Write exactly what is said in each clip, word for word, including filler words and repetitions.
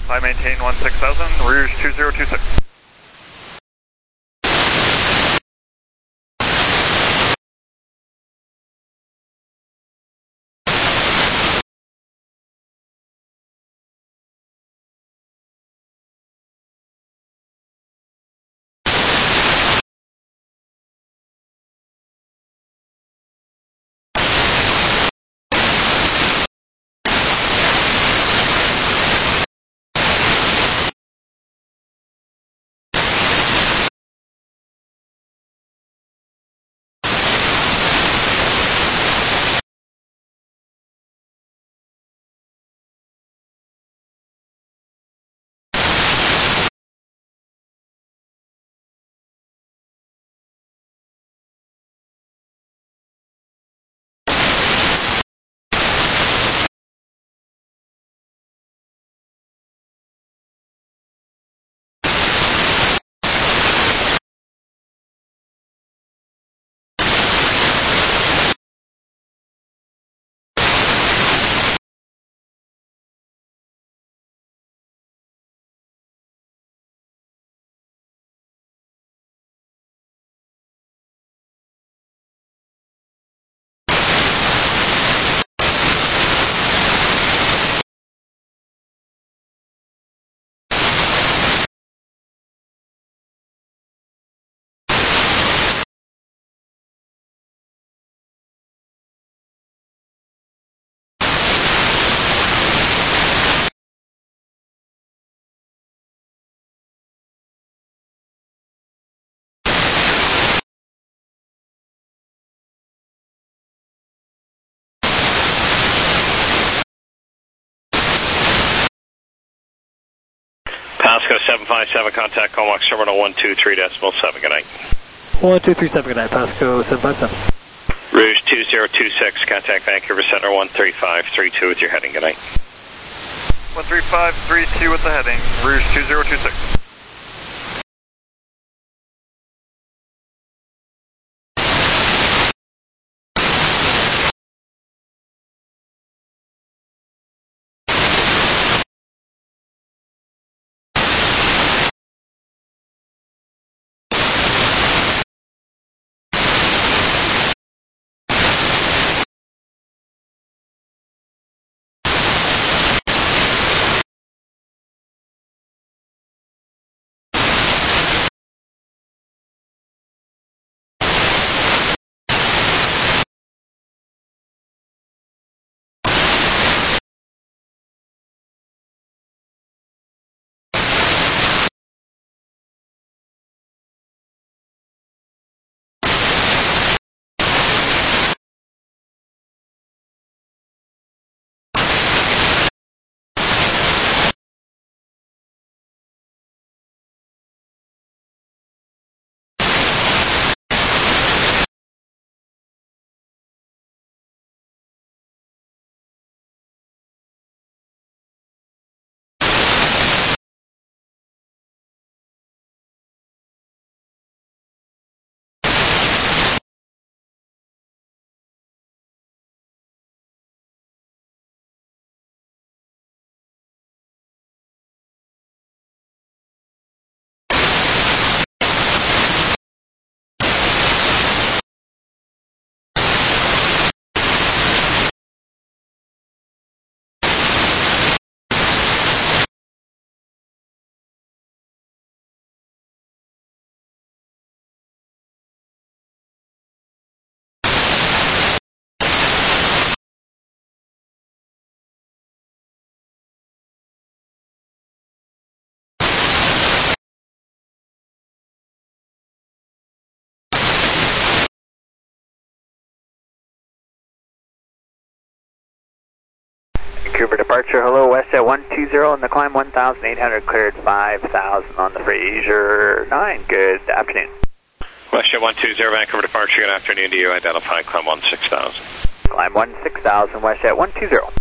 I maintain one six thousand, Rouge two zero two six. Pasco seven five seven, contact Comox terminal one two three decimal seven, good night. one two three seven, good night, Pasco seven five seven. Rouge two zero two six, contact Vancouver Center one three five three two with your heading, good night. one three five three two with the heading, Rouge two zero two six. Vancouver departure, hello, west at one two zero on the climb one thousand eight hundred, cleared five thousand on the Fraser nine, good afternoon. Westjet one two zero, Vancouver departure, good afternoon to you, identify climb one six thousand. Climb one six thousand, westjet one two zero.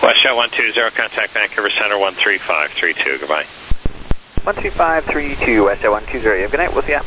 WestJet one two zero, contact Vancouver Center one three five three two, goodbye. one three five three two, WestJet one two zero, you have a good night, we'll see ya.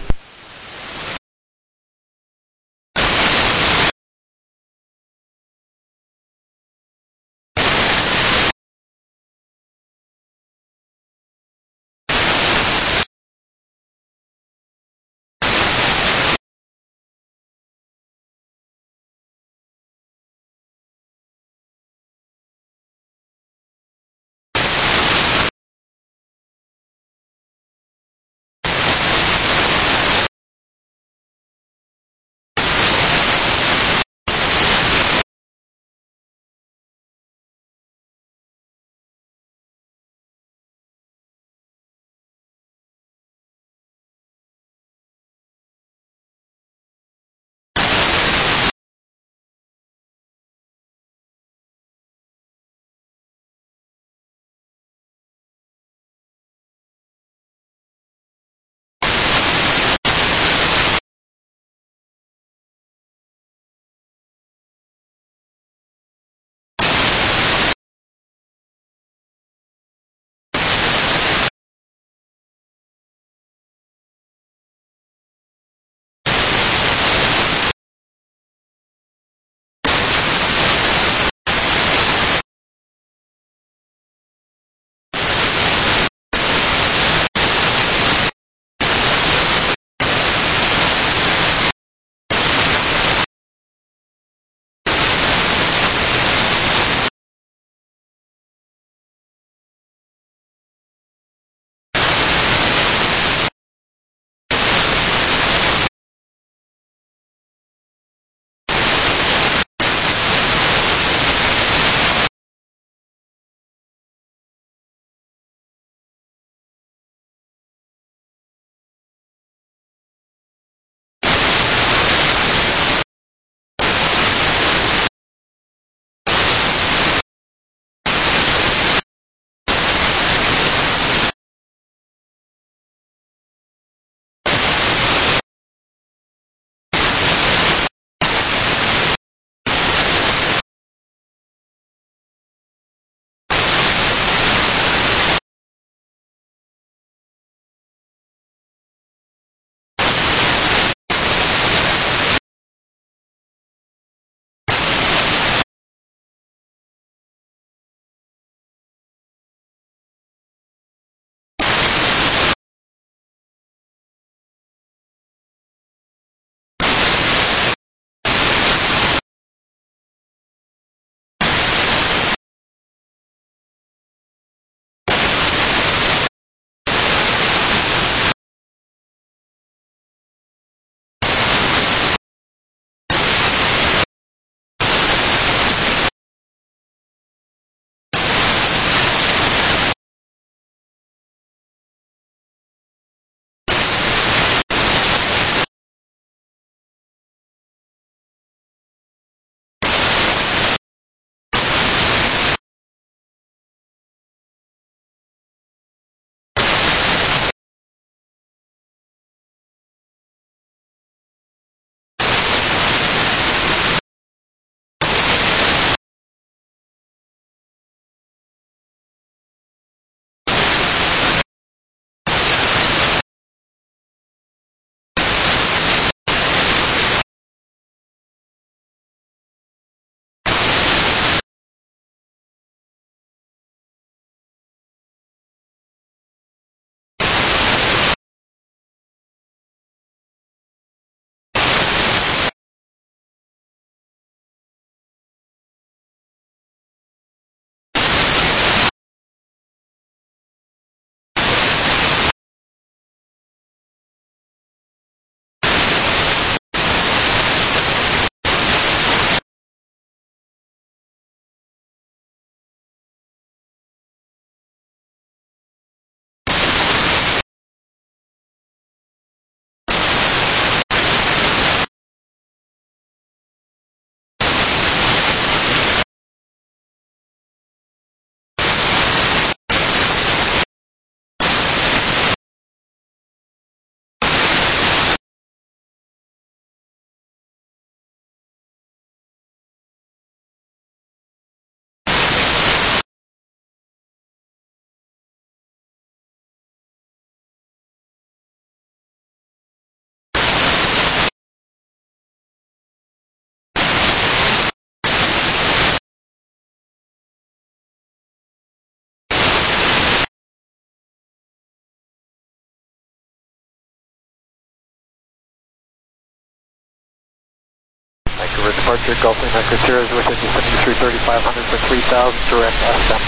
Vancouver departure, Gulf Lima Echo Sierra is within descending three thirty-five hundred for three thousand, direct S M.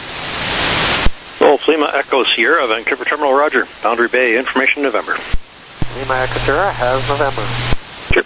Gulf Lima Echo Sierra, Vancouver Terminal, roger. Boundary Bay, information November. Lima Echo Sierra has November. Sure.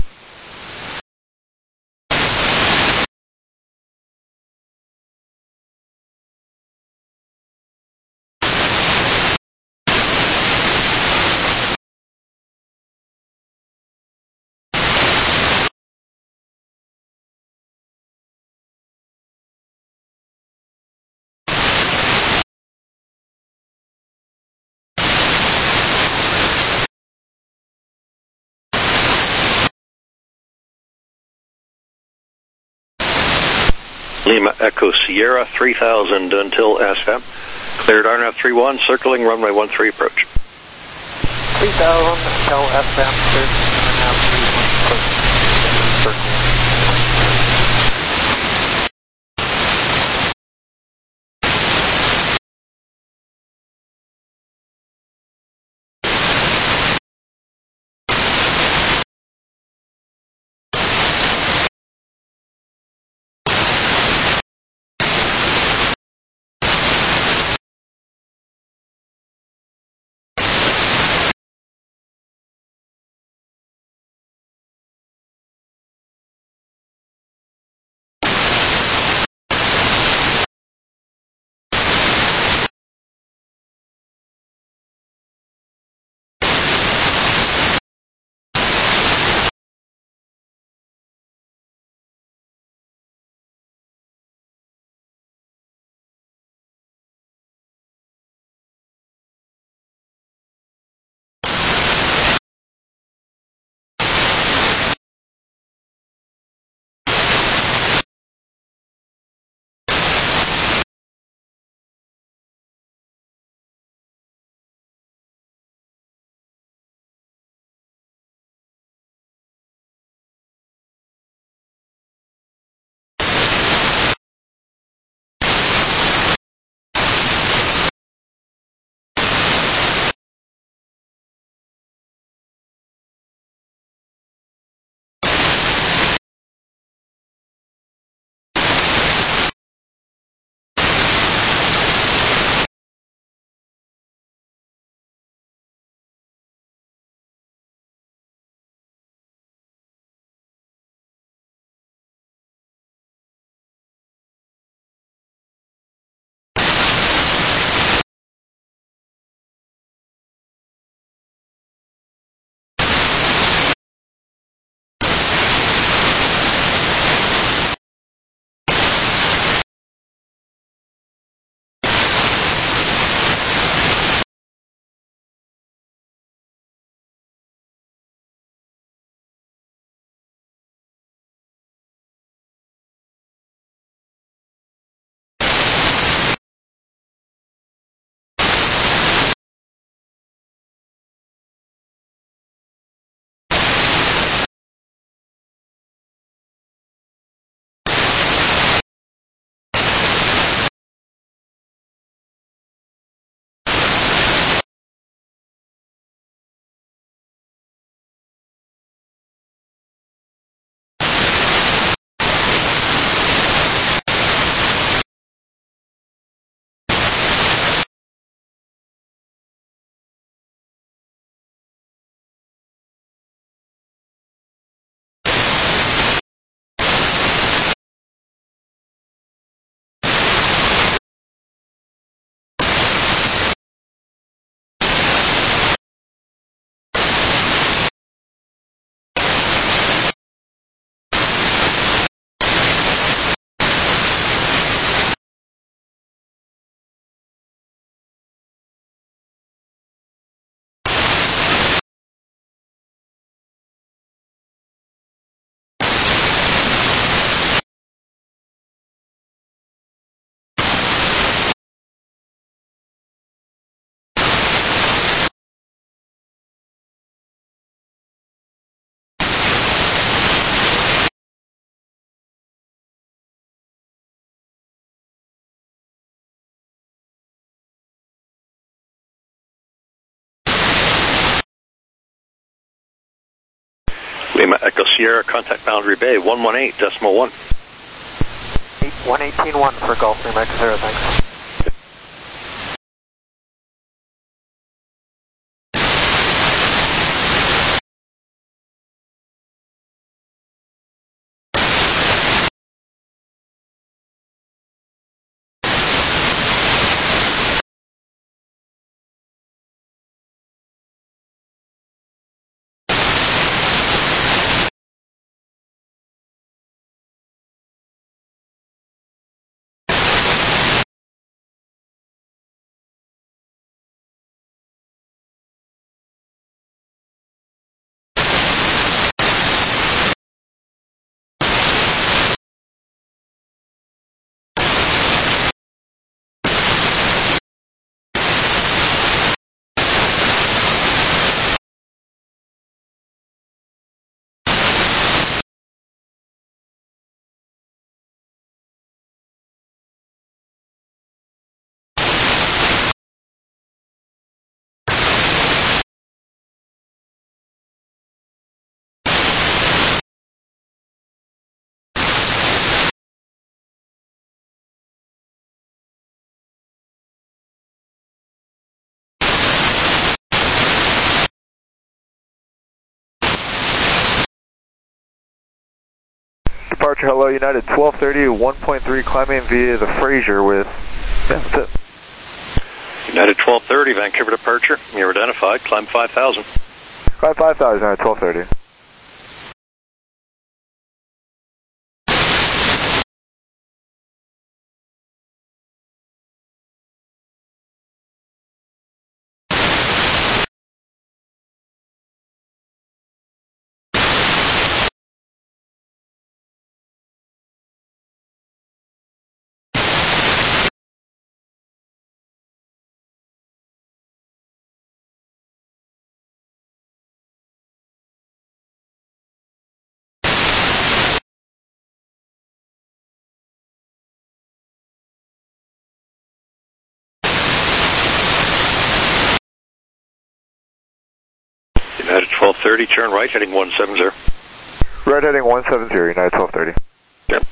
Lima Echo Sierra, three thousand until S M. Cleared R N A V three one, circling runway one three approach. three thousand until S M, cleared R N A V three one, approach. Lima Echo Sierra, contact boundary bay, one one eight decimal one. one eighteen one for Golf Lima Echo Sierra, thanks. Departure, hello, United twelve thirty, one point three, climbing via the Fraser with, yeah, that's it. United twelve thirty, Vancouver departure, you're identified, climb five thousand. Climb five thousand, United twelve thirty. United twelve thirty, turn right, heading one seven zero. Right heading one seven zero, United twelve thirty. Yep.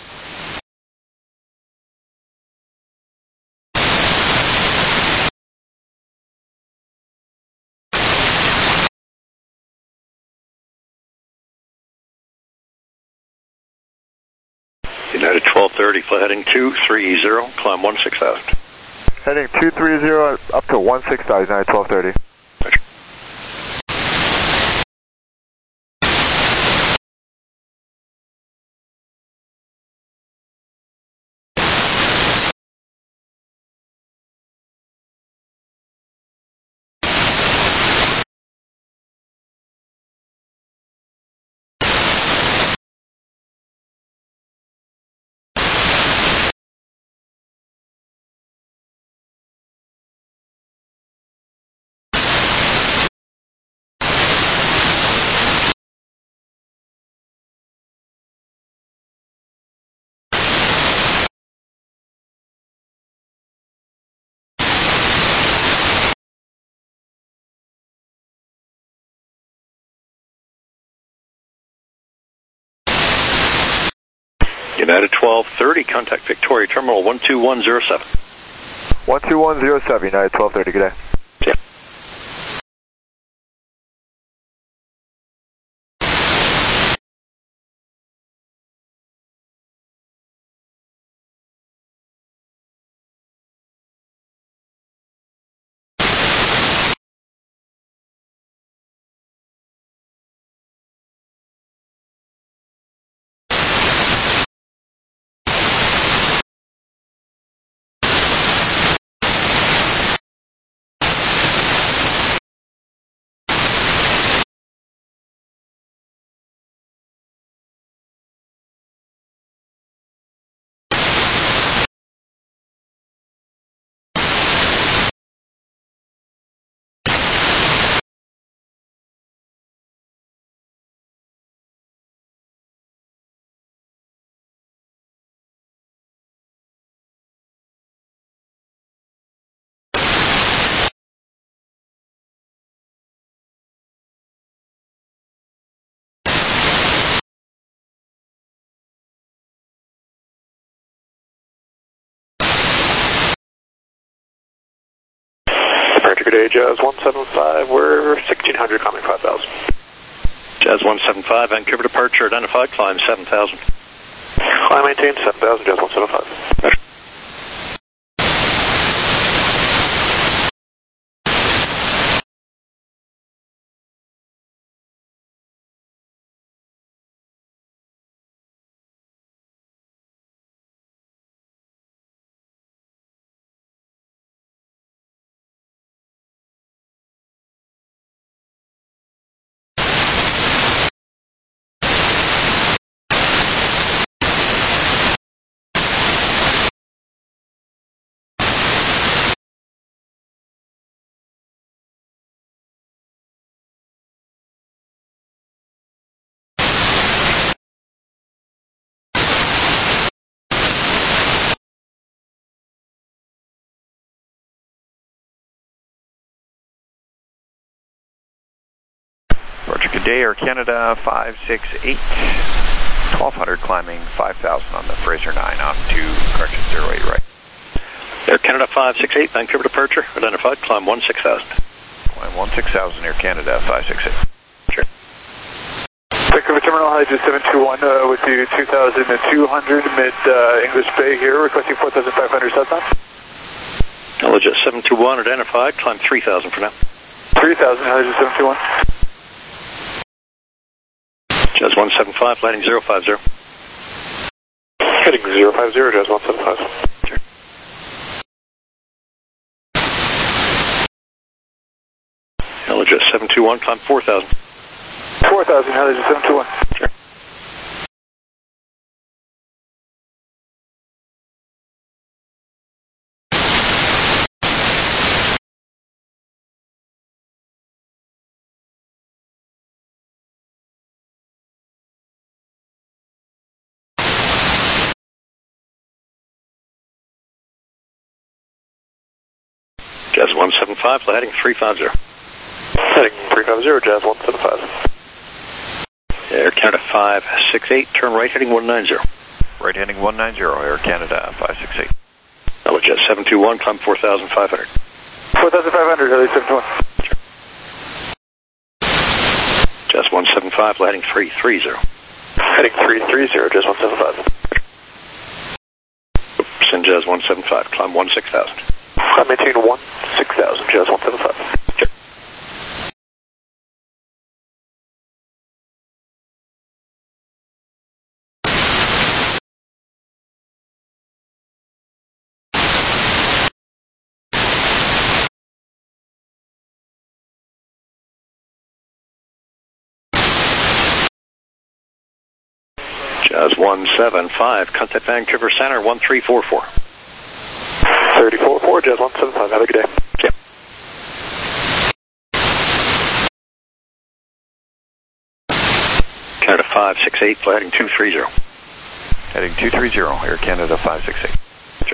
United twelve thirty, flight heading two three zero, climb one six thousand. Heading two three zero up to one six thousand, United twelve thirty. United twelve thirty, contact Victoria Terminal one two one zero seven. one two one zero seven, United twelve thirty, good day. Yeah. good day, Jazz one seven five, we're sixteen hundred, climbing five thousand. Jazz one seven five, Vancouver departure identified, climb seven thousand. Climb maintain seven thousand, Jazz one seven five. Good day, Air Canada five six eight, twelve hundred, climbing five thousand on the Fraser nine, on to correction zero eight right. Air Canada five six eight, Vancouver departure identified, climb one six thousand. Climb one six thousand, Air Canada five six eight. Sure. Vancouver Terminal, Hi, seven two one uh, with you two thousand two hundred, mid uh, English Bay here, requesting four thousand five hundred southbound. Legit seven two one identified, climb three thousand for now. three thousand, Hi, seven two one. Jazz one seven five, landing zero five zero. Heading zero five zero, Jazz one seven five. Sure. Legit seven two one, climb four thousand. four thousand, Hi, seven two one. Sure. Jazz one seven five, heading three five zero. Heading three five zero, Jazz one seven five. Air Canada five six eight, turn right heading one nine zero. Right heading one nine zero, Air Canada five six eight. Legit seven two one, climb four thousand five hundred. four thousand five hundred, Hi, seven two one. Sure. Jazz one seven five, heading three three zero. Heading three three zero, Jazz one seven five. Send Jazz one seven five, climb one six thousand. Climb maintain one six thousand, Jazz one seven five. Sure. Jazz one seven five, contact Vancouver Center one three four four. thirty four four, Jazz one seven five, have a good day. Yeah. Canada five six eight, heading two three zero. Heading two three zero, Air Canada five six eight. Sure.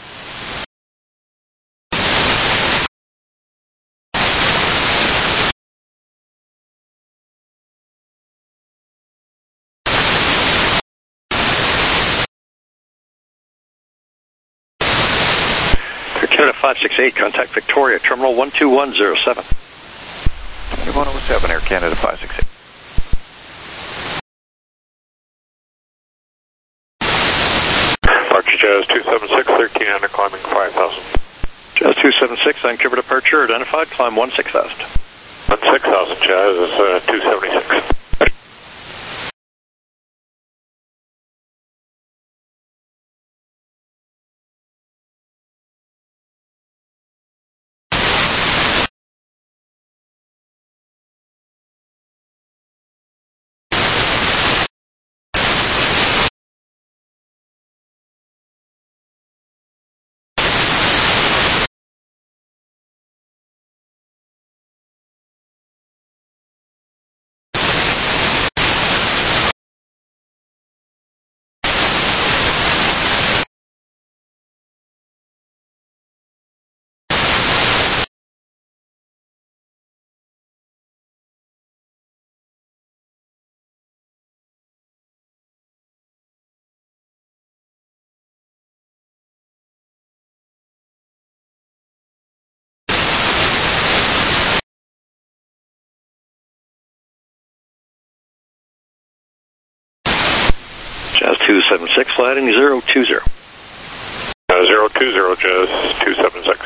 Canada five six eight, contact Victoria, terminal one two one zero seven. two one zero seven, Air Canada five six eight. Departure Jazz two seven six, thirteen hundred, climbing five thousand. Jazz two seven six, Vancouver departure identified, climb one six thousand. one six thousand, Jazz is uh, two seventy-six. two seven six, flighting zero two zero. Uh, zero two zero, Jazz two seven six.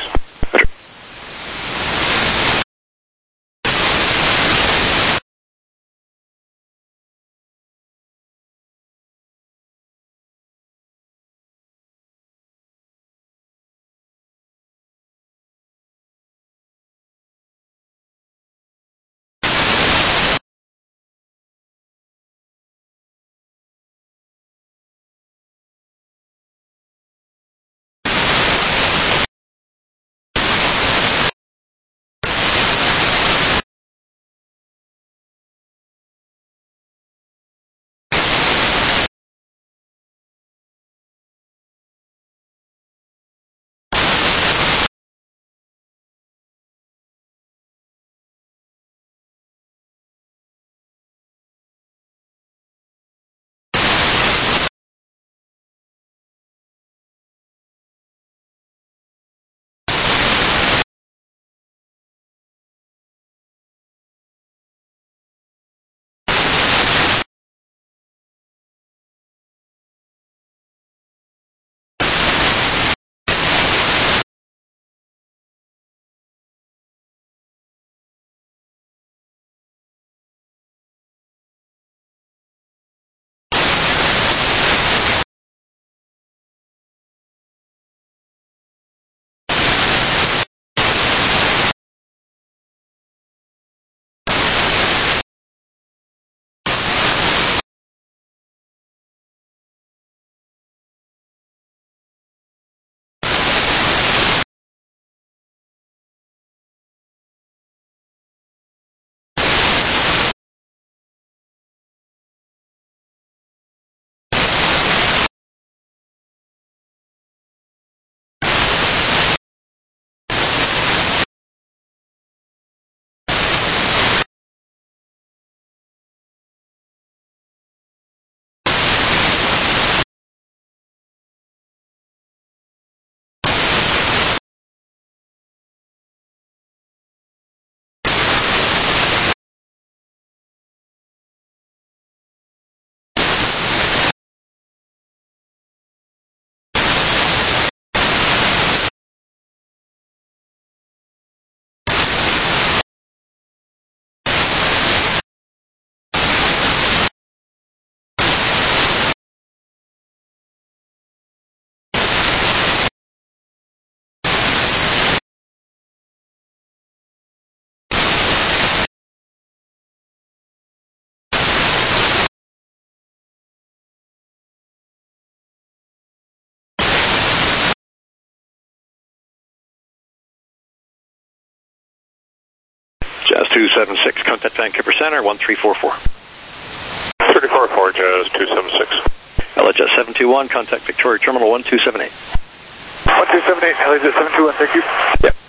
Jazz two seven six, contact Vancouver Center, one three four four. three four four, Jazz two seven six. L H S seven two one, contact Victoria Terminal one two seven eight. one two seven eight, L H S seven two one, thank you. Yep.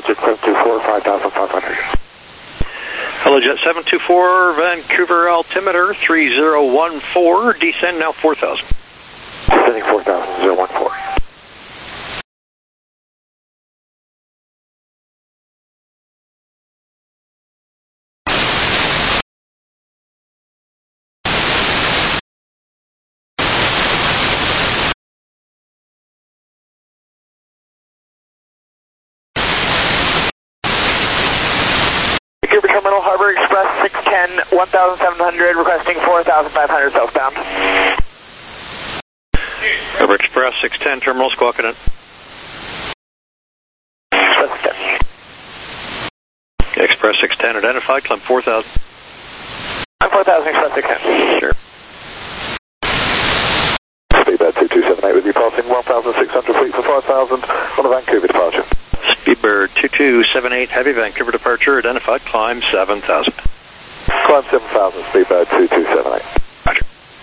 Roger, seven two four, five thousand five hundred. Hello, Jet seven two four, Vancouver altimeter three zero one four, descend now four thousand. Descending four thousand, zero one four. Vancouver Terminal, Harbor Express six ten, one thousand seven hundred, requesting four thousand five hundred southbound. Harbor Express six ten, terminal, squawking in. Express ten. Express six ten, identified, climb four thousand. I'm four thousand, Express six ten. Sure. Speedbird two two seven eight with you, passing one thousand six hundred feet for five thousand on a Vancouver departure. Speedbird two two seven eight, heavy, Vancouver departure, identified, climb seven thousand. Climb seven thousand, Speedbird two two seven eight. Roger.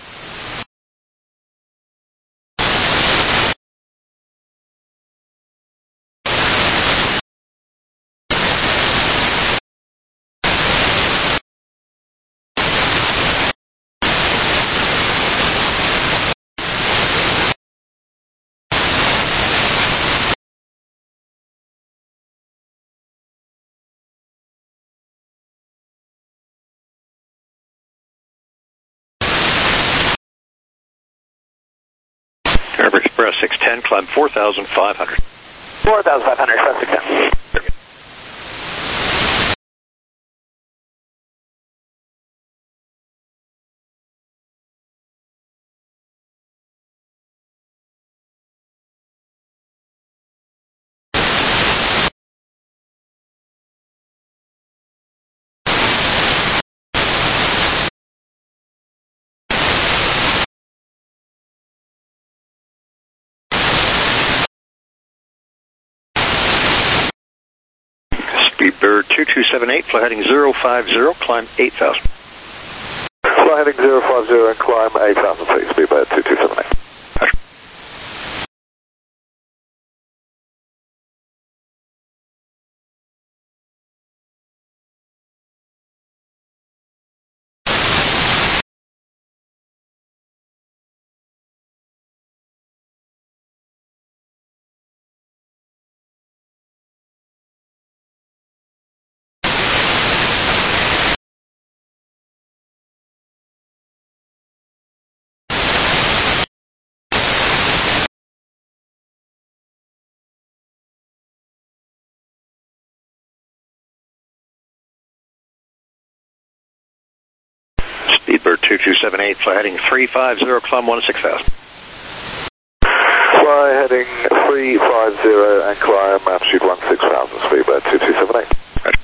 Harbor Express six ten, climb four thousand five hundred. four thousand five hundred, Express six ten. Speedbird two two seven eight, fly heading zero five zero, climb eight thousand. Fly heading zero five zero and climb eight thousand feet, Speedbird two two seven eight. Roger. Speedbird two two seven eight, fly heading three five zero, climb one six thousand. Fly heading three five zero and climb altitude one six thousand, Speedbird two two seven eight. Roger.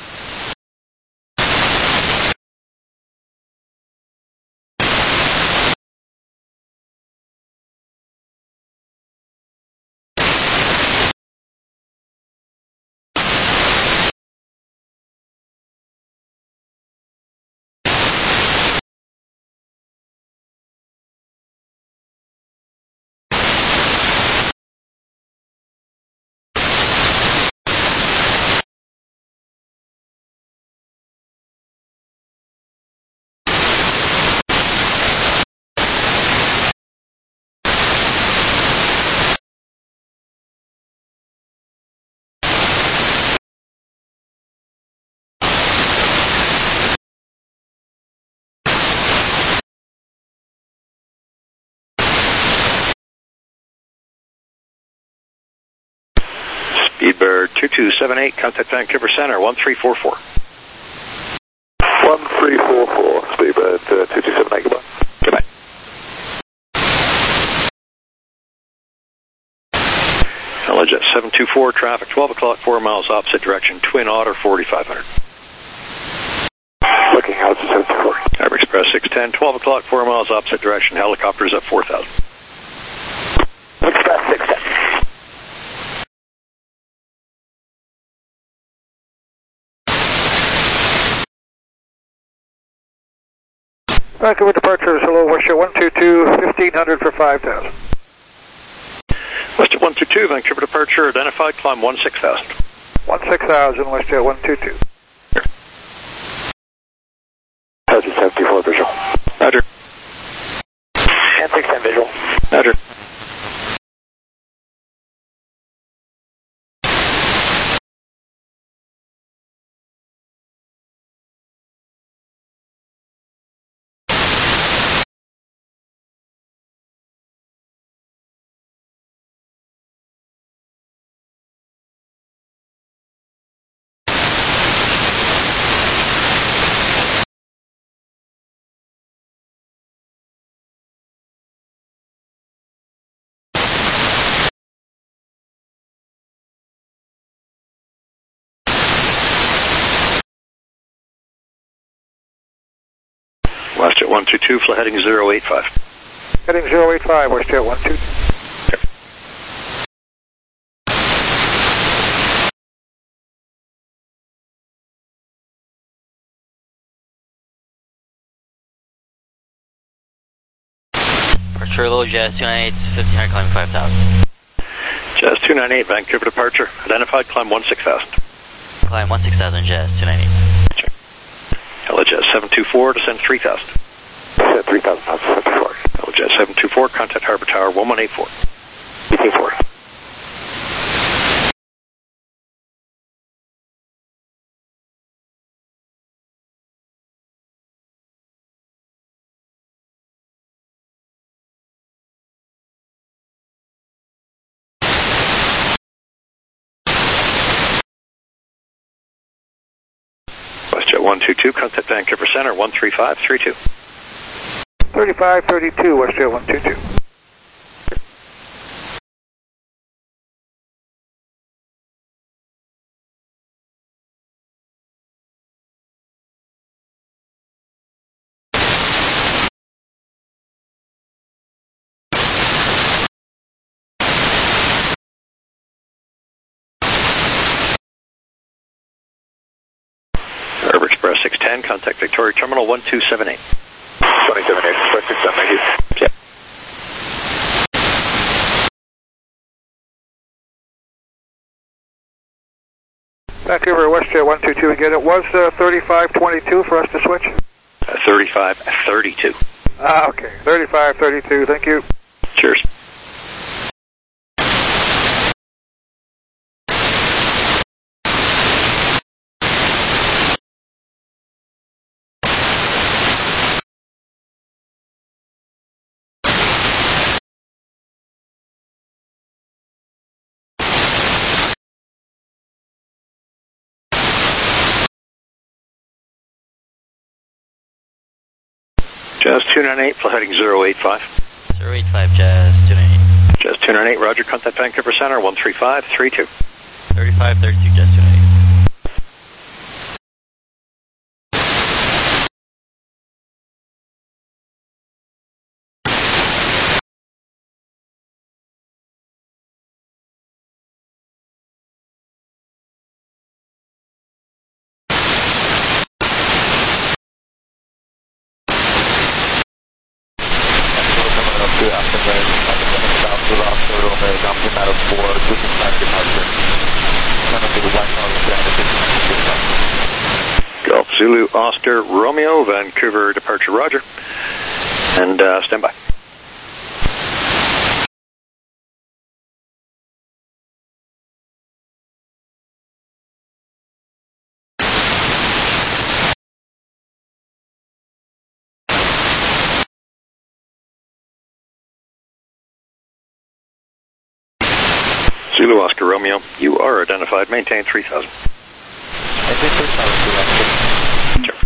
Speedbird two two seven eight, contact Vancouver Center, one three four four. one three four four, Speedbird uh, two two seven eight, goodbye. Goodbye. Hello, Jet seven two four, traffic twelve o'clock, four miles opposite direction, Twin Otter forty-five hundred. Looking out to seven two four. Harbor Express six ten, twelve o'clock, four miles opposite direction, helicopters at four thousand. Express six ten. Vancouver departures, hello, Westjet one two two, fifteen hundred for five thousand. Westjet one two two, Vancouver departure, identified, climb one six thousand. one six thousand, WestJet one two two. Hazard seventy-four visual. Roger. And six ten visual. Roger. WestJet one two two, flight heading zero eight five. Heading zero eight five, WestJet one two two. Okay. Departure low Jazz two nine eight, fifteen hundred, climbing five thousand. Jazz two nine eight, Vancouver departure. Identified, climb one six thousand. Climb one six thousand, Jazz two nine eight. Check. Hello, Jazz seven two four, descend three thousand. Descend three thousand, seventy-four. Hello, Jazz seven two four, contact Harbor Tower one one eight four. eighty-four. WestJet one two two, contact Vancouver Center one three five three two. thirty-five thirty-two, WestJet one two two. Harbor Express six ten, contact Victoria Terminal one two seven eight. twenty-seven eight, Express six ten, thank you. Yep. Vancouver, WestJet one two two again. It was uh, thirty-five twenty-two for us to switch? Uh, thirty-five thirty-two. Ah, okay. thirty-five thirty-two, thank you. Cheers. Jazz two nine eight, flight heading zero eight five. zero eight five, Jazz two nine eight. Jazz two nine eight, roger, contact Vancouver Center one three five three two. thirty-five thirty-two, Jazz two nine eight. Golf Zulu Oscar Romeo, Vancouver departure, roger. And uh, stand by. Zulu Oscar Romeo, you are identified. Maintain three thousand. Maintain three thousand. Sure.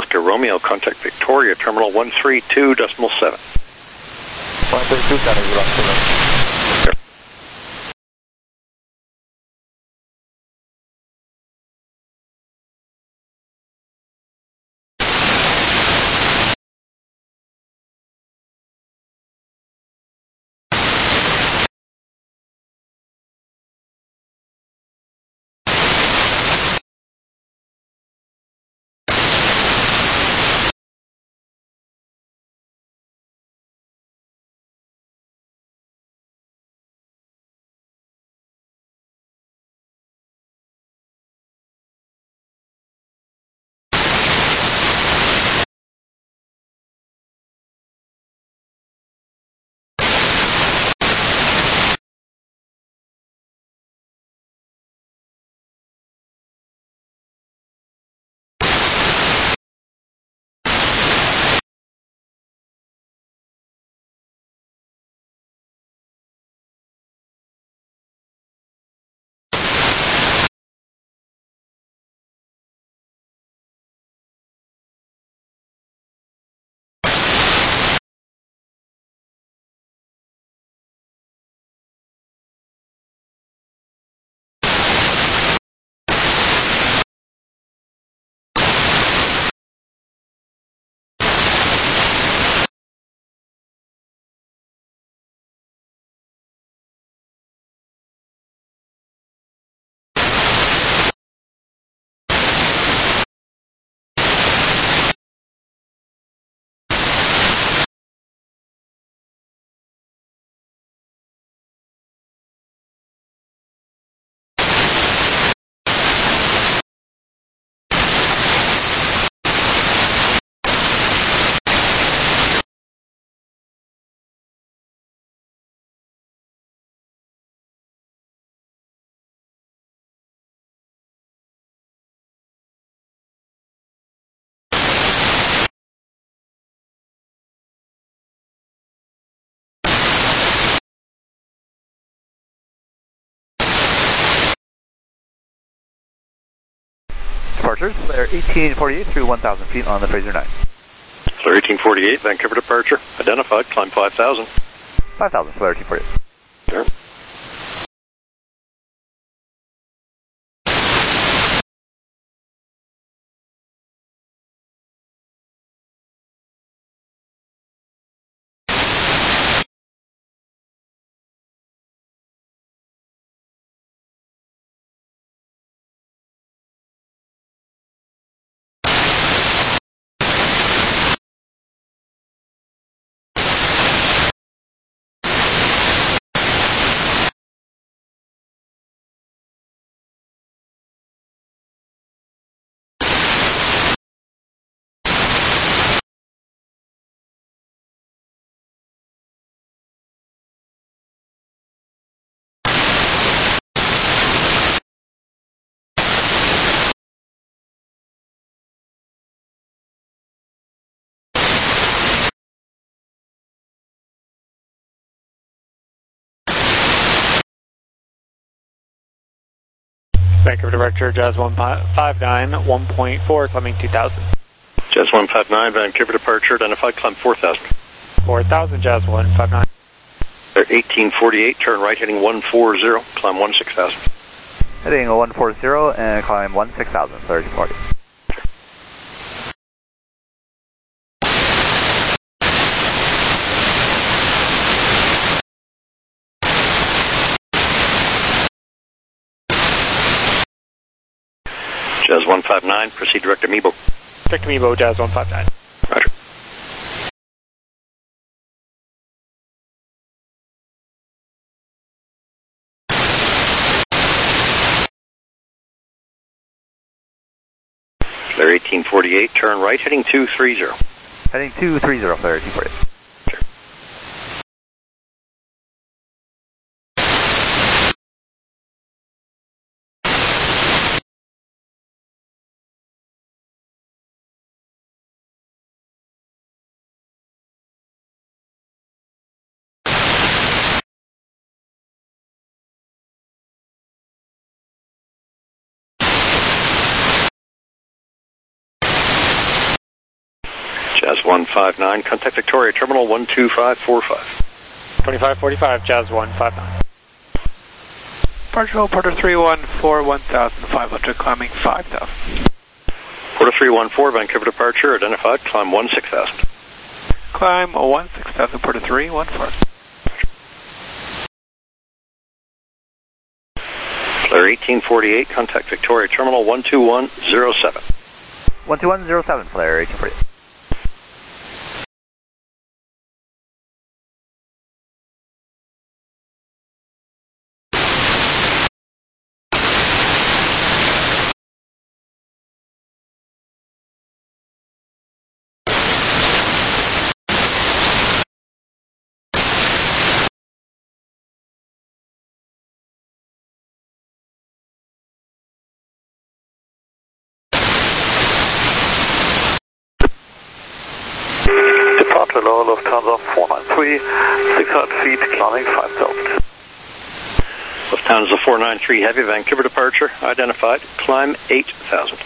Oscar Romeo, contact Victoria, terminal one three two decimal seven. one three two, County, good luck. Departures, Flair eighteen forty-eight through one thousand feet on the Fraser nine. Flair eighteen forty-eight, Vancouver departure, identified, climb five thousand. five thousand, Flair eighteen forty-eight. Sure. Vancouver Director, Jazz one five nine, one point four, climbing two thousand. Jazz one five nine, Vancouver departure, identified, climb four thousand. four thousand, Jazz one five nine. Flair eighteen forty-eight, turn right heading one four zero, climb one six thousand. Heading one four zero and climb one six thousand, Flair eighteen forty. Jazz one five nine, proceed direct to Mebo. Direct to Mebo, Jazz one five nine. Roger. Flair eighteen forty-eight, turn right heading two three zero. Heading two three zero, Flair eighteen forty-eight. one five nine, contact Victoria Terminal one two five four five. twenty-five forty-five, Jazz one five nine. Departure Porter three one four, one thousand five hundred, climbing five thousand. Porter three one four, Vancouver departure, identified, climb one six thousand. Climb one six thousand, Porter three one four. Flare eighteen forty-eight, contact Victoria Terminal one two one zero seven. one two one zero seven, Flare eighteen forty-eight. Departure low, Lufthansa four nine three, six hundred feet, climbing five thousand. Lufthansa four nine three Heavy, Vancouver departure, identified, climb eight thousand.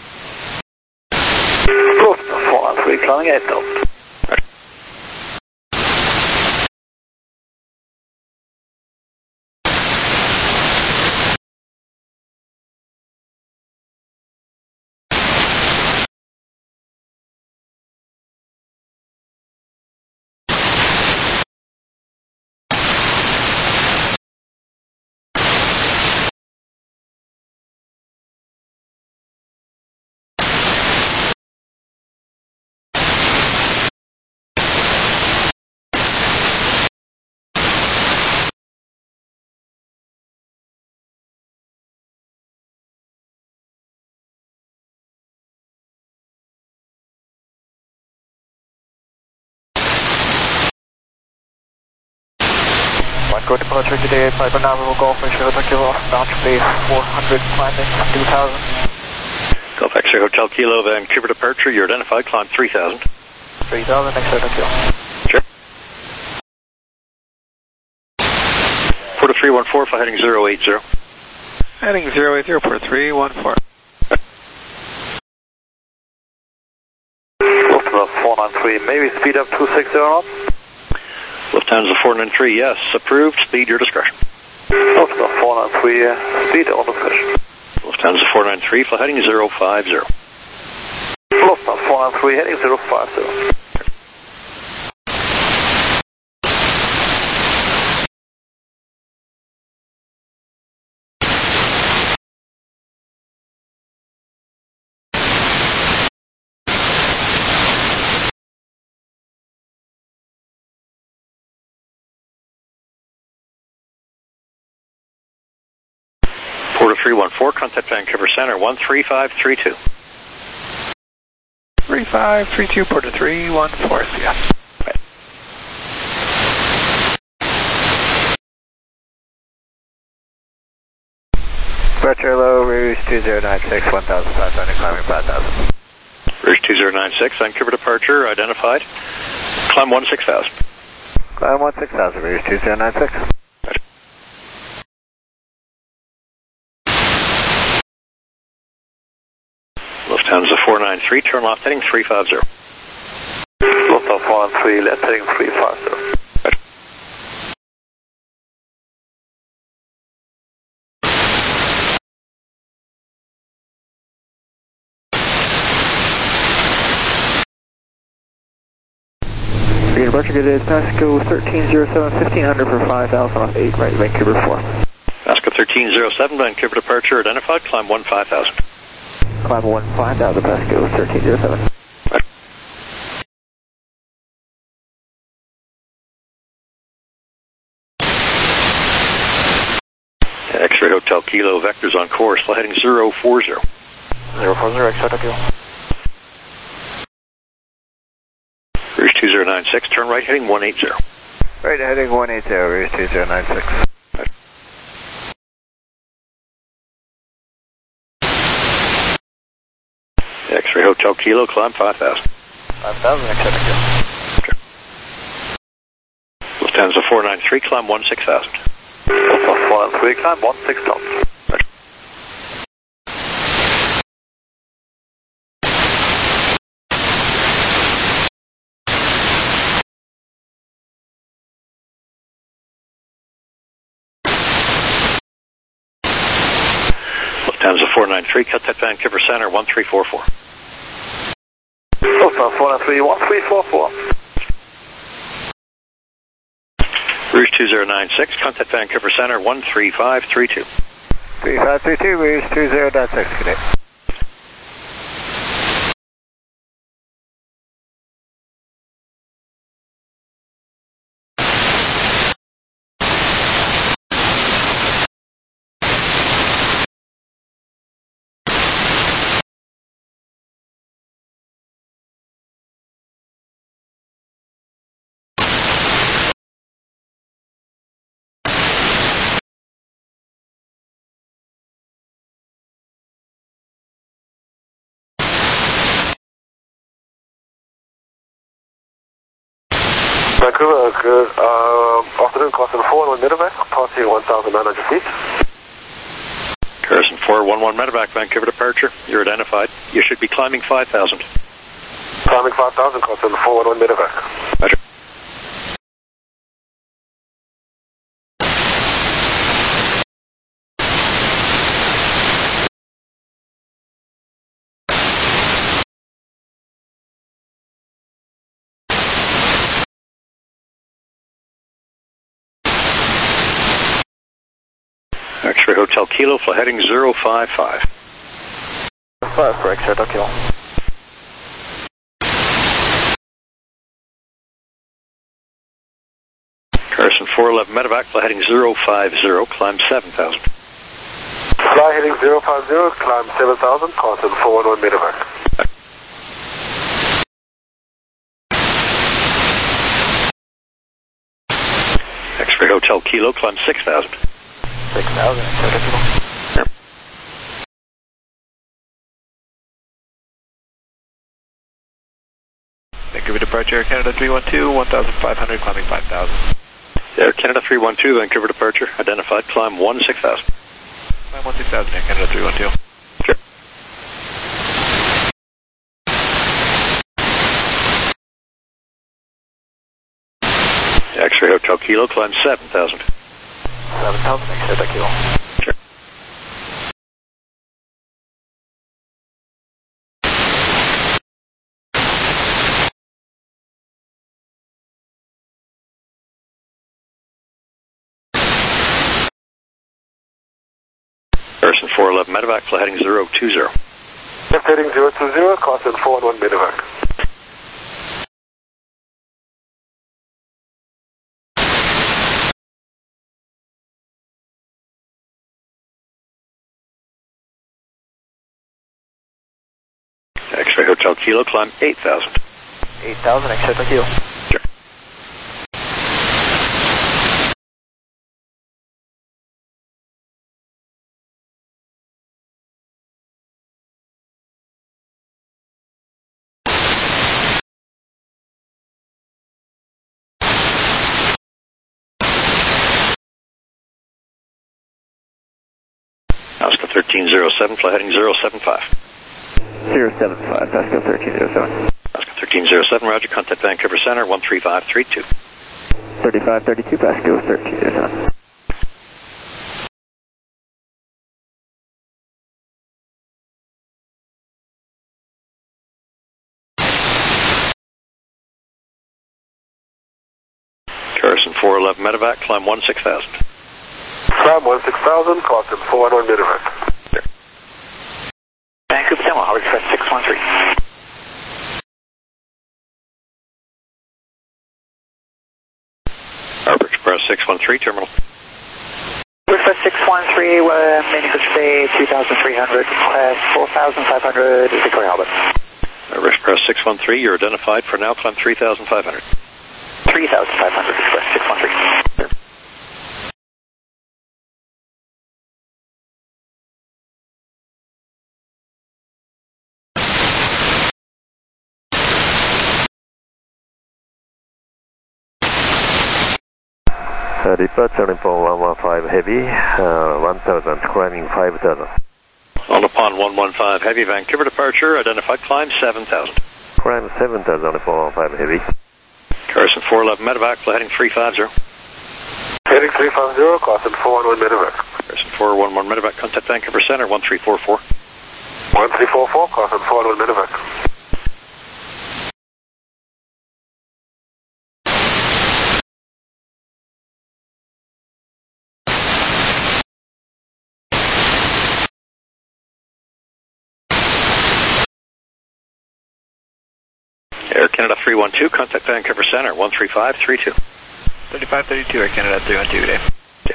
Lufthansa four nine three, climbing eight thousand. Go departure today, Piper Navarro Golf X-ray Hotel Kilo, bound to base four hundred, climbing two thousand. Golf X-ray Hotel Kilo, Vancouver departure, you're identified, climb three thousand. three thousand, X-ray Hotel Kilo. Sure. Porter three one four, fly heading zero eight zero. Heading zero eight zero, Porter three one four. Lufthansa four nine three, maybe speed up two six zero knots. Lufthansa four nine three, yes, approved, speed your discretion. Lufthansa four nine three, uh, speed on discretion. Lufthansa four nine three, fly heading zero five zero. Lufthansa four nine three, heading zero five zero. Porter three one four, contact Vancouver Center one three five three two. three five three two, Porter three one four, C S. Departure low, Rouge two zero nine six, one thousand five hundred, climbing five thousand. Rouge two zero nine six, Vancouver departure, identified, climb one six thousand. Climb one six thousand, Rouge two zero nine six. Lufthansa four nine three, turn left heading three five zero. Lufthansa four nine three, left heading three five zero. Departure good is Pasco thirteen zero seven, fifteen hundred for five thousand off eight, right, Vancouver four. Pasco thirteen zero seven, Vancouver departure, identified, climb one five thousand. Climb one five thousand, Pasco thirteen zero seven. Right. X-ray Hotel Kilo, vectors on course, fly heading zero four zero. zero four zero, X-ray Hotel Kilo. Rouge two zero nine six, turn right heading one eight zero. Right heading one eight zero, Rouge two zero nine six. Right. X-ray Hotel Kilo, climb five thousand. five thousand, X-ray Hotel Kilo. Okay. Lufthansa four nine three, climb one six thousand. Lufthansa four nine three, climb one six thousand. Right. Hamza four nine three, contact Vancouver Center one three four four. Delta four nine three, one three four four. Rouge two zero nine six, contact Vancouver Center one three five three two. three five three two, Rouge two zero nine six, good day. Vancouver, good uh, afternoon, Carson four one medevac, passing one thousand nine hundred feet. Carson four one one medevac, Vancouver departure. You're identified. You should be climbing five thousand. Climbing five thousand, Carson four one one medevac. Roger. X-ray Hotel Kilo, flight heading zero five five. five for X-ray Hotel Kilo. Carson four eleven medevac, flight heading zero five zero, climb seven thousand. Fly heading zero five zero, climb seven thousand, Carson four one one medevac. X-ray Hotel Kilo, climb six thousand. six thousand, X-ray Hotel Kilo. Yep. Vancouver departure, Air Canada three one two, one thousand five hundred, climbing five thousand. Air Canada three one two, Vancouver departure, identified, climb one six thousand. Climb one six thousand, Air Canada three one two. Sure. X-ray Hotel Kilo, climb seven thousand. seven thousand, X-ray Hotel Kilo. Sure. Carson four eleven medevac, flight heading zero two zero. Left heading zero two zero, Carson four one one medevac. X-ray Hotel Kilo, climb eight thousand. eight thousand, X-ray Hotel Kilo. Sure. Oscar thirteen zero seven, flight heading zero seven five. zero seven five, Pascal thirteen zero seven. Oscar thirteen zero seven, roger, contact Vancouver Center one three five three two. thirty-five thirty-two, Pascal thirteen zero seven. Carson four eleven medevac, climb one six thousand. Climb one six thousand, Carson four one one medevac. Sure. Vancouver Terminal, Howard Express six one three. Harbor Express six one three, terminal. Express six one three, uh, main English Bay two thousand three hundred, class four thousand five hundred, Victoria Albert. Harbor Express six one three, you're identified for now, climb three thousand five hundred. three thousand five hundred, Express six one three. Sure. Uh, departure info one one five heavy, uh, one thousand, climbing five thousand. On upon one one five heavy, Vancouver departure, identified, climb seven thousand. Climb seven thousand on four one five heavy. Carson four eleven medevac, flight heading three five zero. Heading three five zero, Carson four one one medevac. Crescent four one one medevac, contact Vancouver Center, one three four four. one three four four, Crescent four one one medevac. Air Canada three one two, contact Vancouver Center, one three five three two. thirty-five thirty-two, Air Canada three one two, good day. Yeah.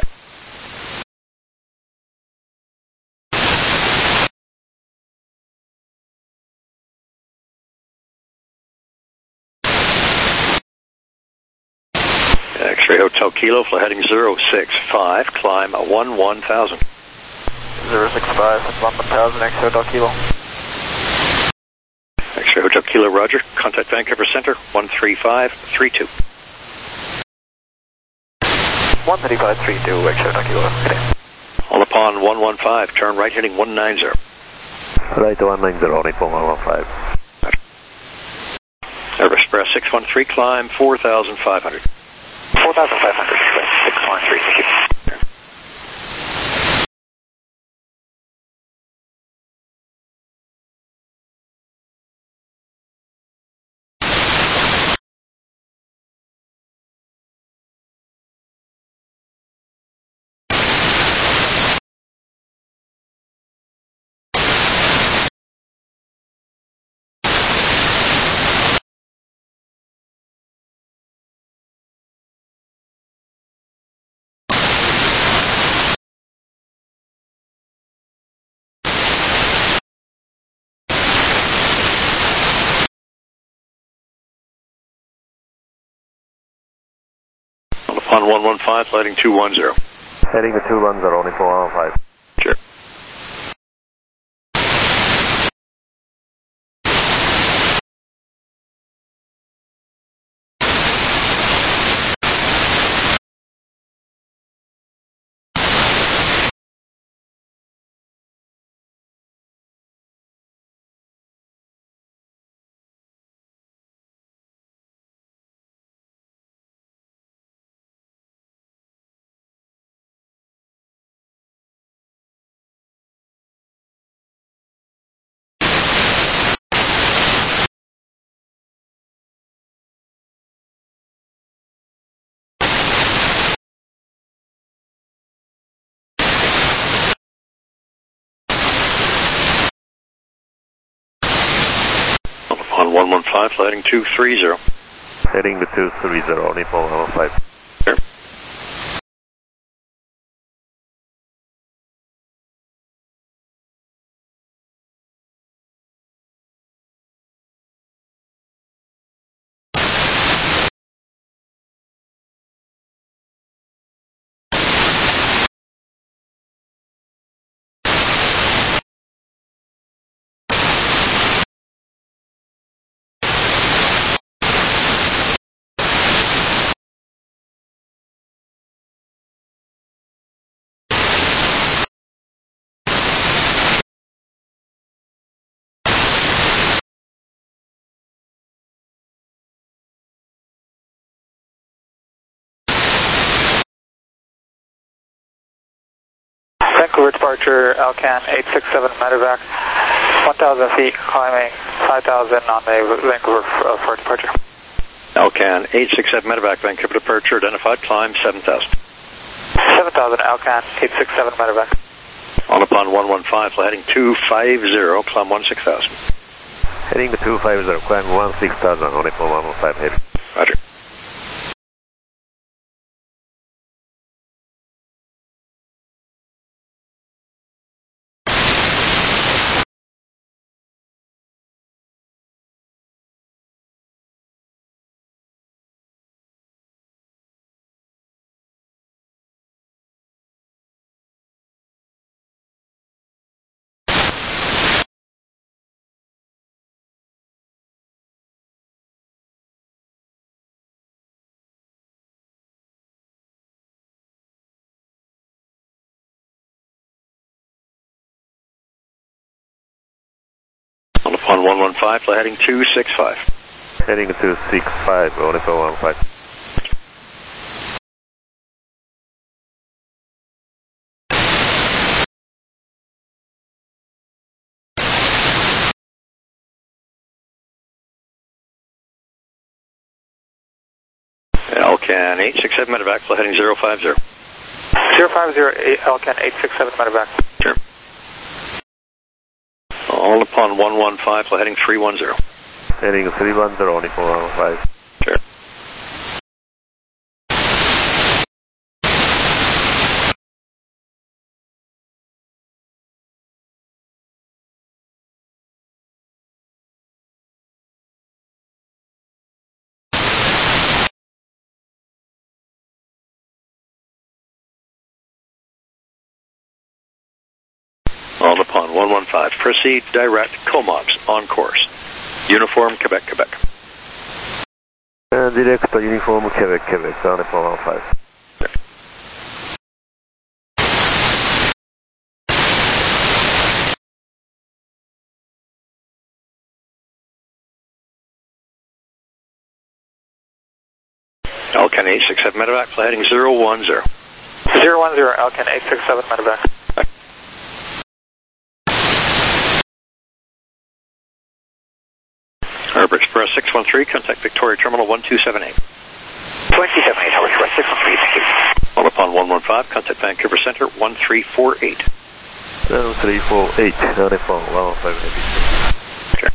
X-ray Hotel Kilo, flight heading zero six five, climb one one thousand. zero six five, one one thousand, X-ray Hotel Kilo. X-ray Hotel Kilo, roger. Contact Vancouver Center, one three five three two. one three five three two, X-ray Hotel Kilo. Okay. All upon one one five, turn right heading one nine zero. Right one nine zero, Nippon one one five. Air Express six one three, climb four thousand five hundred. four thousand five hundred, six one three, thank you. On one one five, lighting two one zero. Heading to two one zero, Nippon one one five. Sure. On one one five, lighting two three zero. Heading to two three zero, Nippon one one five. Sure. Vancouver departure, Alcan eight six seven medevac, one thousand feet, climbing five thousand on the Vancouver uh, for departure. Alcan eight six seven medevac, Vancouver departure, identified, climb seven thousand. seven thousand, Alcan eight six seven medevac. On upon one one five, heading two five zero, climb one six thousand. Heading to two five zero, climb one six thousand, on Nippon one one five heavy. Roger. On one one five, heading two six five. Heading to two six five, on Nippon one one five. Alcan eight six seven medevac, flight heading zero five zero. zero five zero, Alcan eight six seven medevac. Sure. All upon one one five, flight heading three one zero. Heading three one zero, only four one five. Sure. All upon one one five, proceed direct Comox on course. Uniform Quebec, Quebec. Uh, direct uniform Quebec, Quebec, on four one five. Alcan eight six seven medevac, flight heading zero one zero. zero one zero, Alcan eight six seven medevac. Harbor Express six one three, contact Victoria Terminal one two seven eight. two seven eight, Harbor Express six one three, thank you. All upon one one five, contact Vancouver Center one three four eight. one three four eight, on four one five. Sure.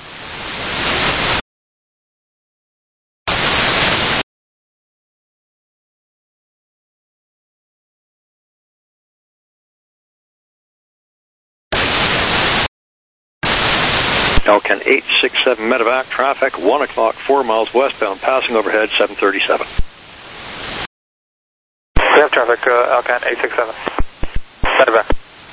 Alcan eight six seven medevac, traffic one o'clock, four miles westbound, passing overhead seven thirty-seven. We have traffic, uh, Alcan eight six seven. Medevac.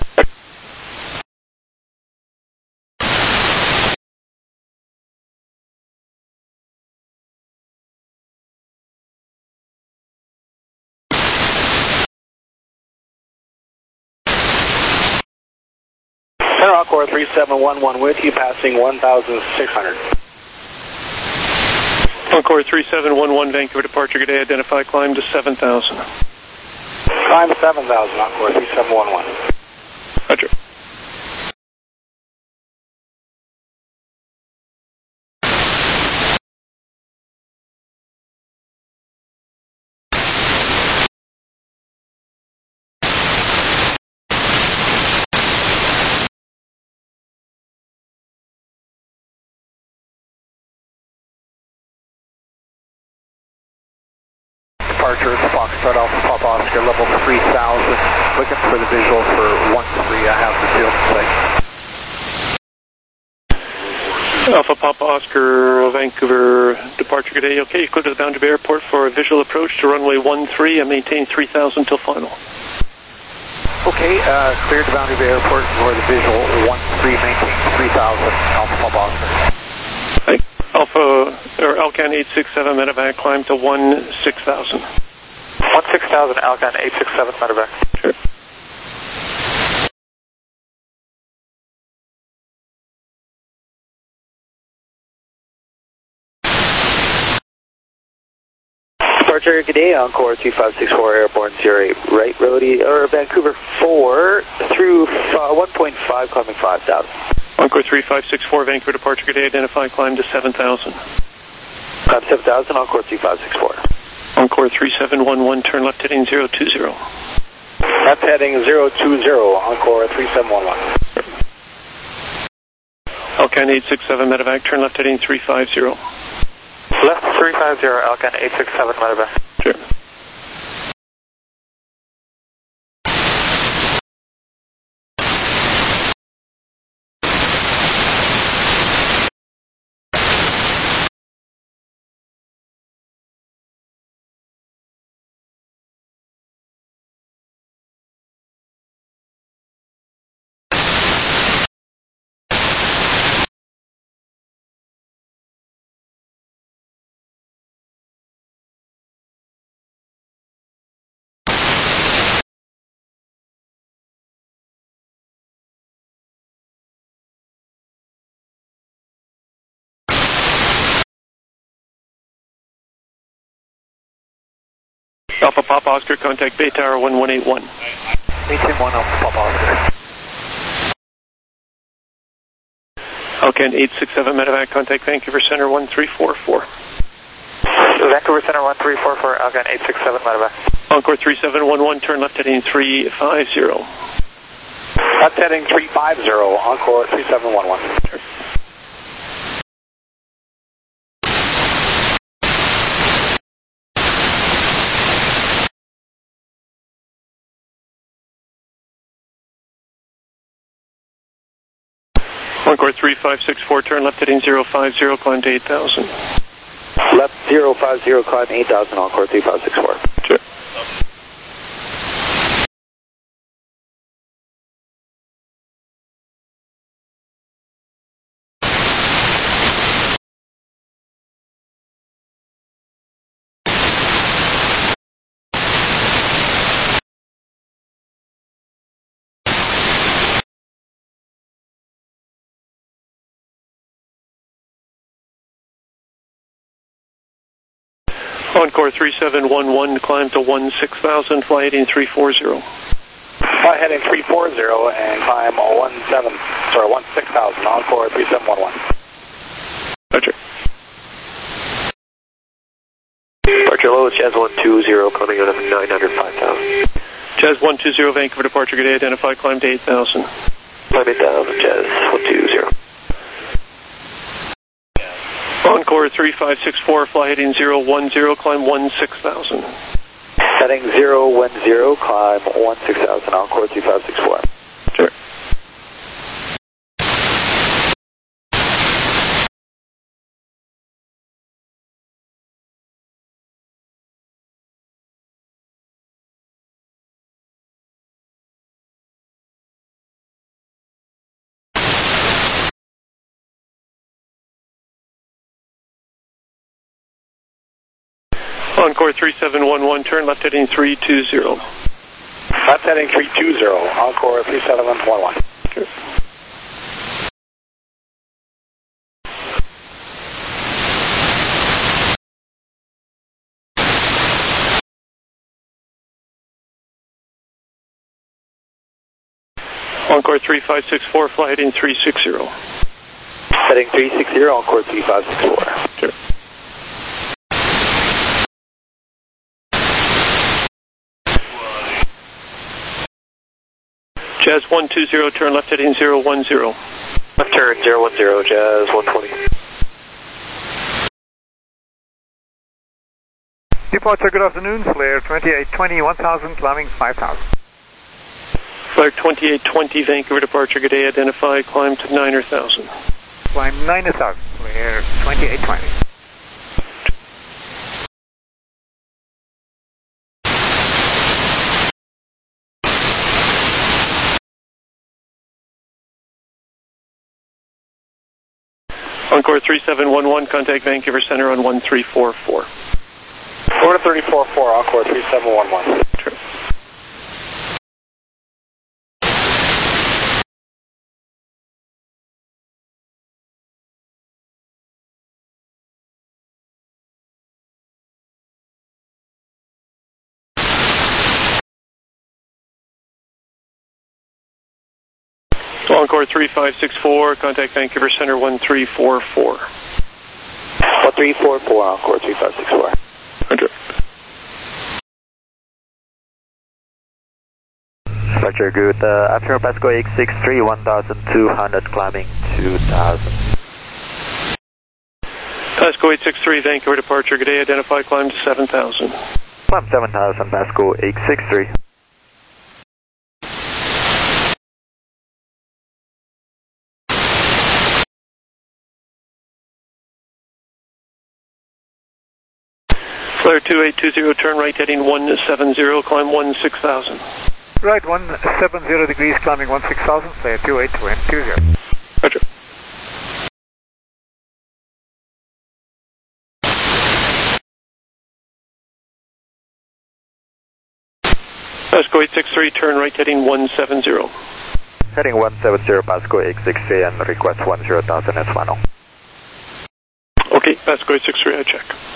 Center Encore three seven one one with you, passing one thousand six hundred. Encore three seven one one, Vancouver departure, good day, identify, climb to seven thousand. Climb seven thousand, Encore three seven one one. Roger. Departure, Foxtrot Alpha Pop Oscar, level three thousand. Looking for the visual for one three. I have the field in sight. Alpha Papa Oscar, Vancouver departure, good day. Okay, clear to the Boundary Bay Airport for a visual approach to runway one three and maintain three thousand till final. Okay, uh, clear to Boundary Bay Airport for the visual one three, maintain three thousand, Alpha Papa Oscar. Right. Alpha, or Alcan eight six seven medevac, climb to one six thousand. one six thousand, Alcan eight six seven medevac. Sure. Departure, good day, Encore two five six four, airborne zero eight, right, roadie, or Vancouver four through uh, one point five, climbing five thousand. Encore three five six four, Vancouver departure, good day, identify, climb to seven thousand. Climb seven thousand, Encore two five six four. Encore three seven one one, turn left heading zero two zero. Left heading zero two zero, Encore three seven one one. Alcan eight six seven medevac, turn left heading three five zero. Left three five zero, Alcan eight six seven medevac. Sure. Alpha Papa Oscar, contact Bay Tower one one eight one. Maintain one Alpha Papa Oscar. Alcan eight six seven medevac, contact Vancouver Center one three four four. Vancouver Center one three four four, Alcan eight six seven, medevac. Encore three seven one one, turn left heading three five zero. Left heading three five zero, Encore three seven one one. Sure. Encore three five six four, turn left heading zero five zero, climb to eight thousand. Left zero five zero, climb eight thousand, Encore three five six four. Sure. Encore three seven one one, climb to one six thousand, fly heading three four zero. Fly heading three four zero and climb one seven, sorry, one six thousand, Encore three seven one one. Roger. Departure low, Jazz one two zero, climbing out of nine hundred, five thousand. Jazz one two zero, Vancouver departure, good day, identify, climb to eight thousand. Climb eight thousand, Jazz one two zero. Encore three five six four, fly heading zero one zero, climb one six thousand. Heading zero one zero, climb one six thousand, Encore three five six four. Sure. Encore three seven one one, turn left heading three two zero. Left heading three two zero, Encore three seven one one. Sure. Encore three five six four, fly heading three six zero. Heading three six zero, Encore three five six four. Sure. Jazz one two zero, turn left heading zero one zero. Left turn zero one zero, Jazz one twenty. Departure, good afternoon, Flare twenty-eight twenty, one thousand, climbing five thousand. Flare twenty-eight twenty, Vancouver departure, good day, identify, climb to nine thousand. Climb nine thousand, Flare twenty-eight twenty. Encore three seven one one, contact Vancouver Center on one three four four. Florida three four four, Encore three seven one one. Sure. Encore three five six four, contact Vancouver Center one three four four. one three four four, Encore three five six four. Roger. Roger, good. Uh, after Pasco X six three, one thousand two hundred, climbing two thousand. Pasco eight six three, Vancouver departure, good day, identify, climb to seven thousand. Climb seven thousand, Pasco eight six three. Flare two eight two zero, turn right heading one seven zero, climb one six thousand. Right, one seven zero degrees, climbing one six thousand, Flare two eight two zero. Roger. Pasco eight six three, turn right heading one seven zero. Heading one seven zero, Pasco X six three, and request one zero thousand as final. Okay, Pasco eight six three, I check.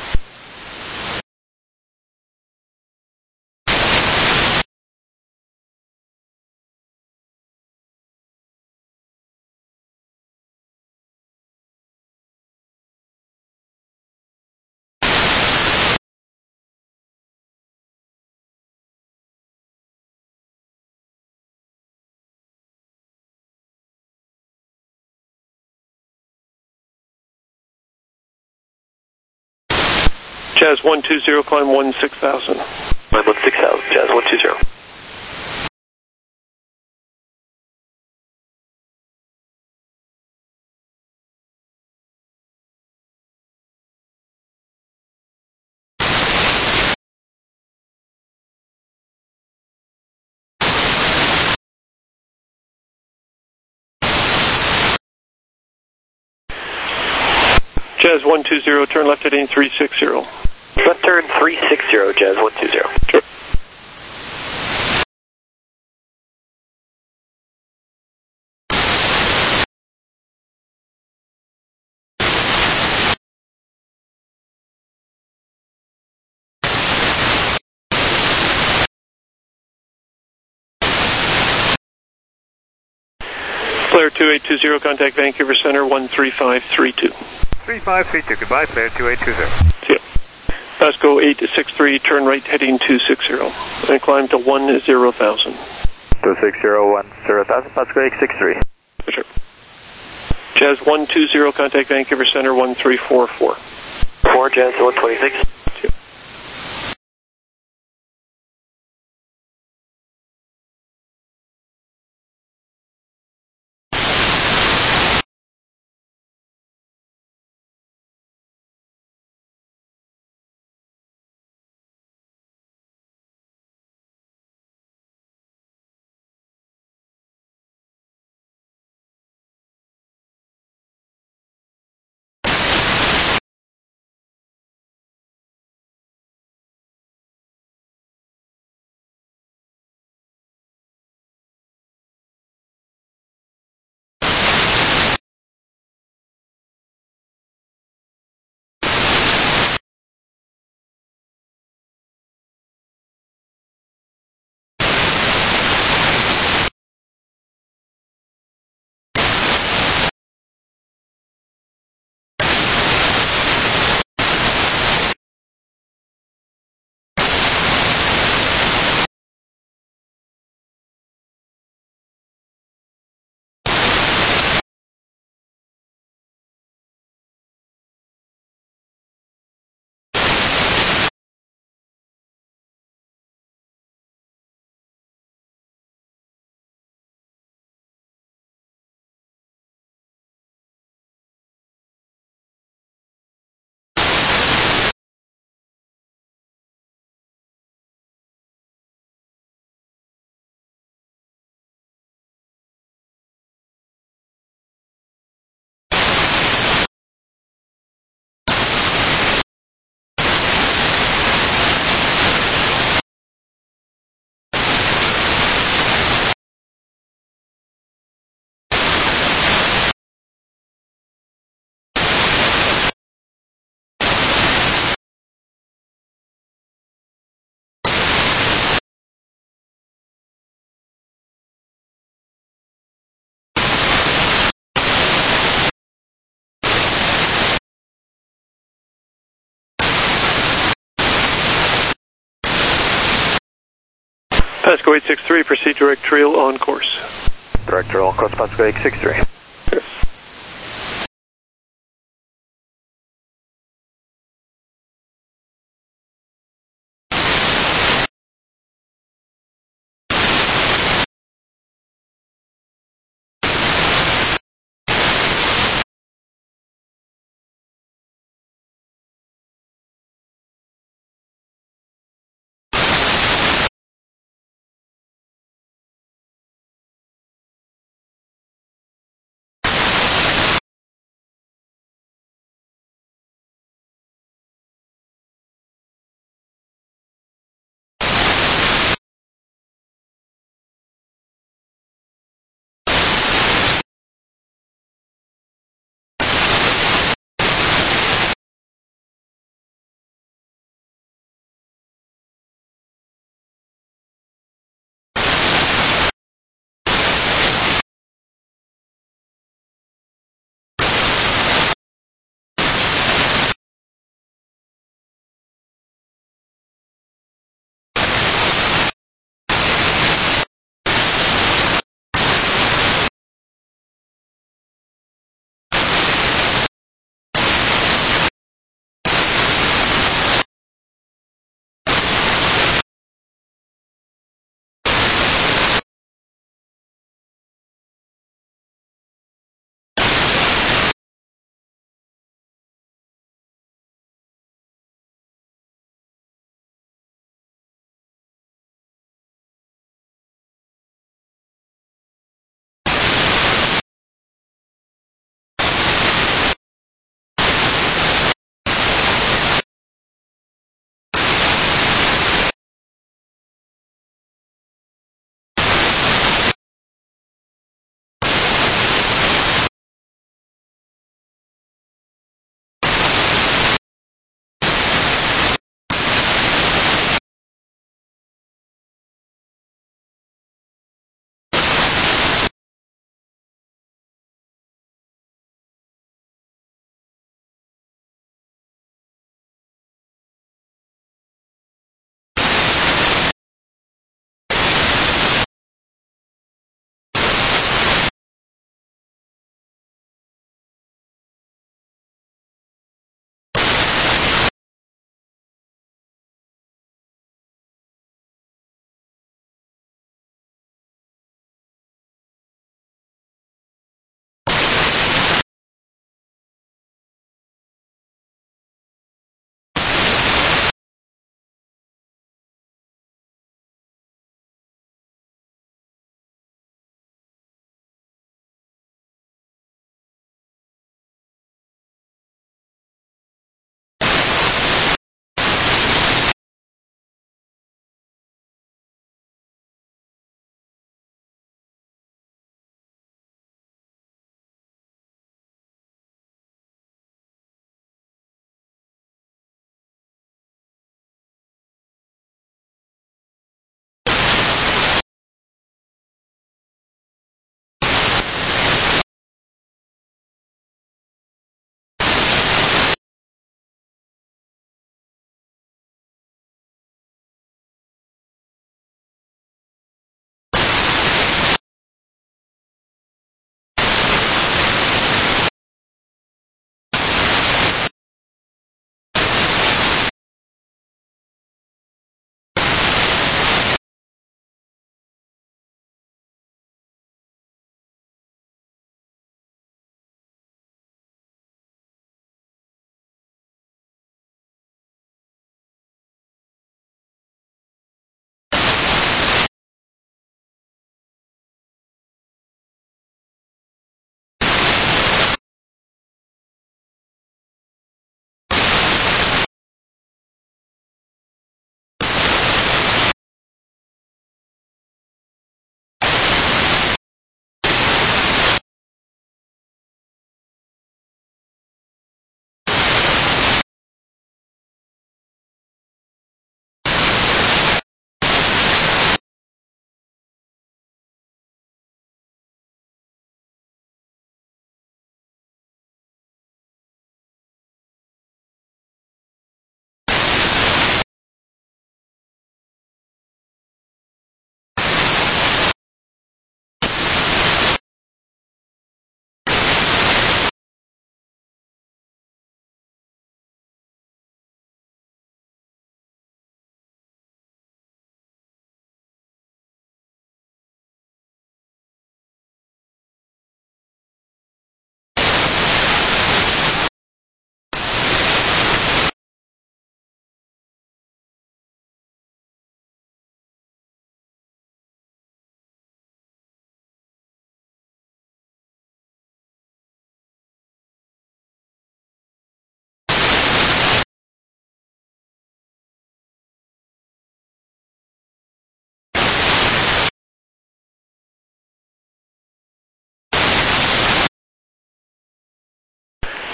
Jazz one two zero, climb one six thousand. Climb one six thousand, Jazz one two zero. Jazz one two zero, turn left heading three six zero. Left turn three six zero, Jazz one two zero. Sure. Flare two eight two zero, contact Vancouver Center one three five three two. three five three two, goodbye, Flare two eight two zero. See ya. Pasco eight six three, turn right heading two six zero, and climb to one zero thousand. two six zero, one zero thousand, Pasco eight six three. Sure. Jazz one two zero, contact Vancouver Center one three four four. four, Jazz one twenty-six. See ya. Pasco eight six three, proceed direct trail on course. Direct trail on course, Pasco eight six three.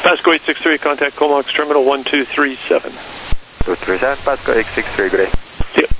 Pasco eight six three, contact Comox Terminal one two three seven. two three seven, Pasco eight six three, good day. See ya.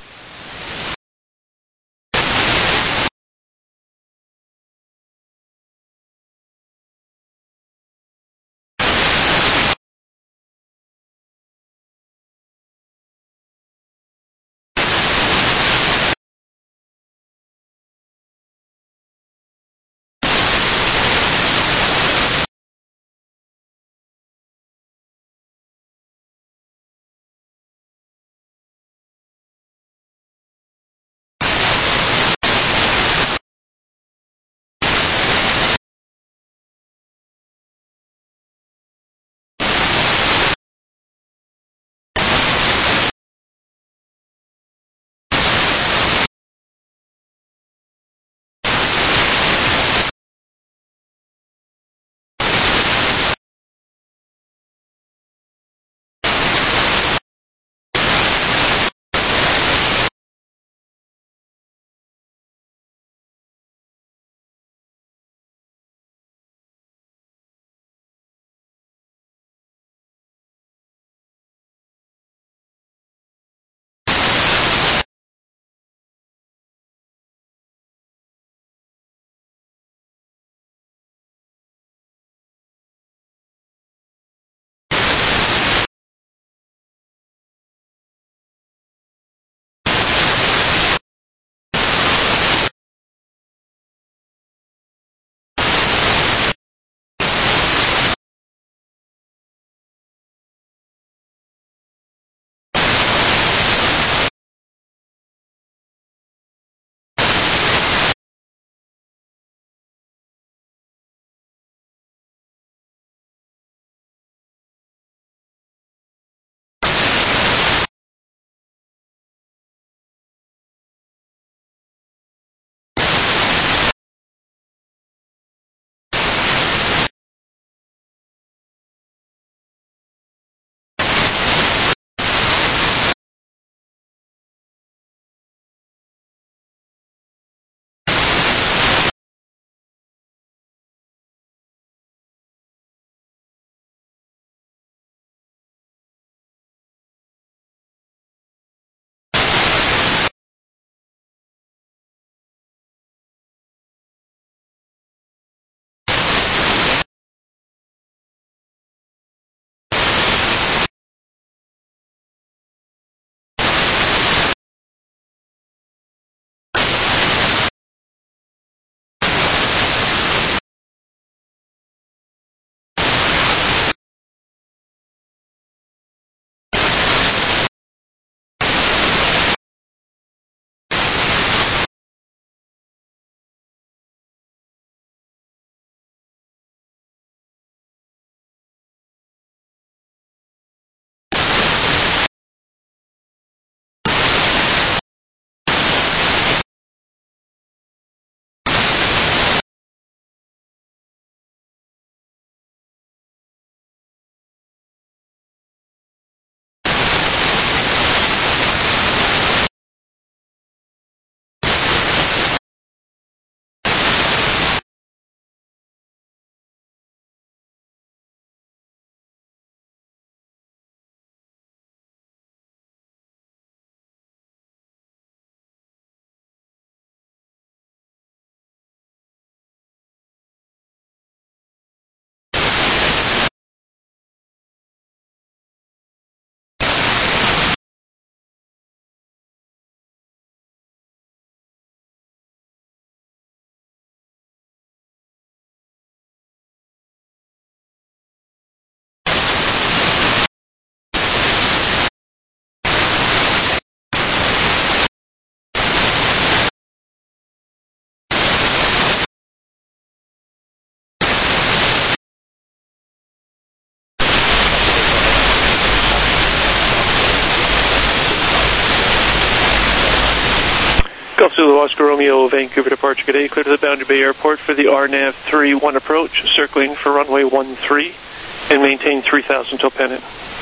Golf Zulu Oscar Romeo, Vancouver departure, good day. Clear to the Boundary Bay Airport for the R N A V three one approach, circling for runway one three, and maintain three thousand till pennant.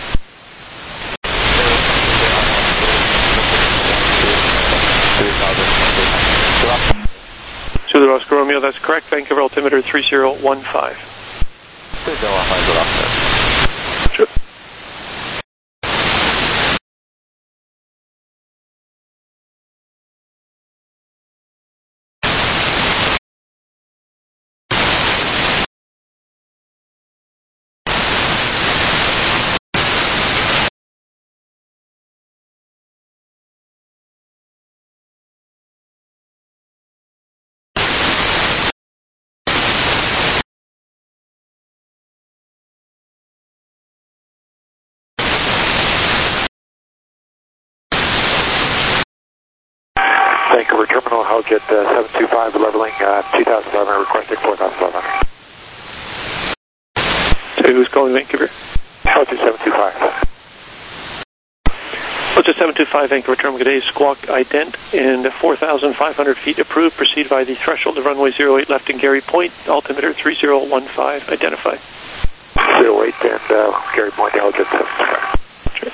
Zulu Oscar Romeo, that's correct. Vancouver altimeter three zero one five. three zero one five, good afternoon. Vancouver Terminal, Helljet uh, seven two five, leveling uh, two thousand five hundred, requesting four thousand five hundred. So who's calling Vancouver? Helljet seven two five. Helljet seven two five, Vancouver Terminal, good day, squawk ident, and four thousand five hundred feet approved, proceed by the threshold of runway zero eight left in Gary Point, altimeter three zero one five, identify. zero eight and uh, Gary Point, Helljet seven two five. Sure.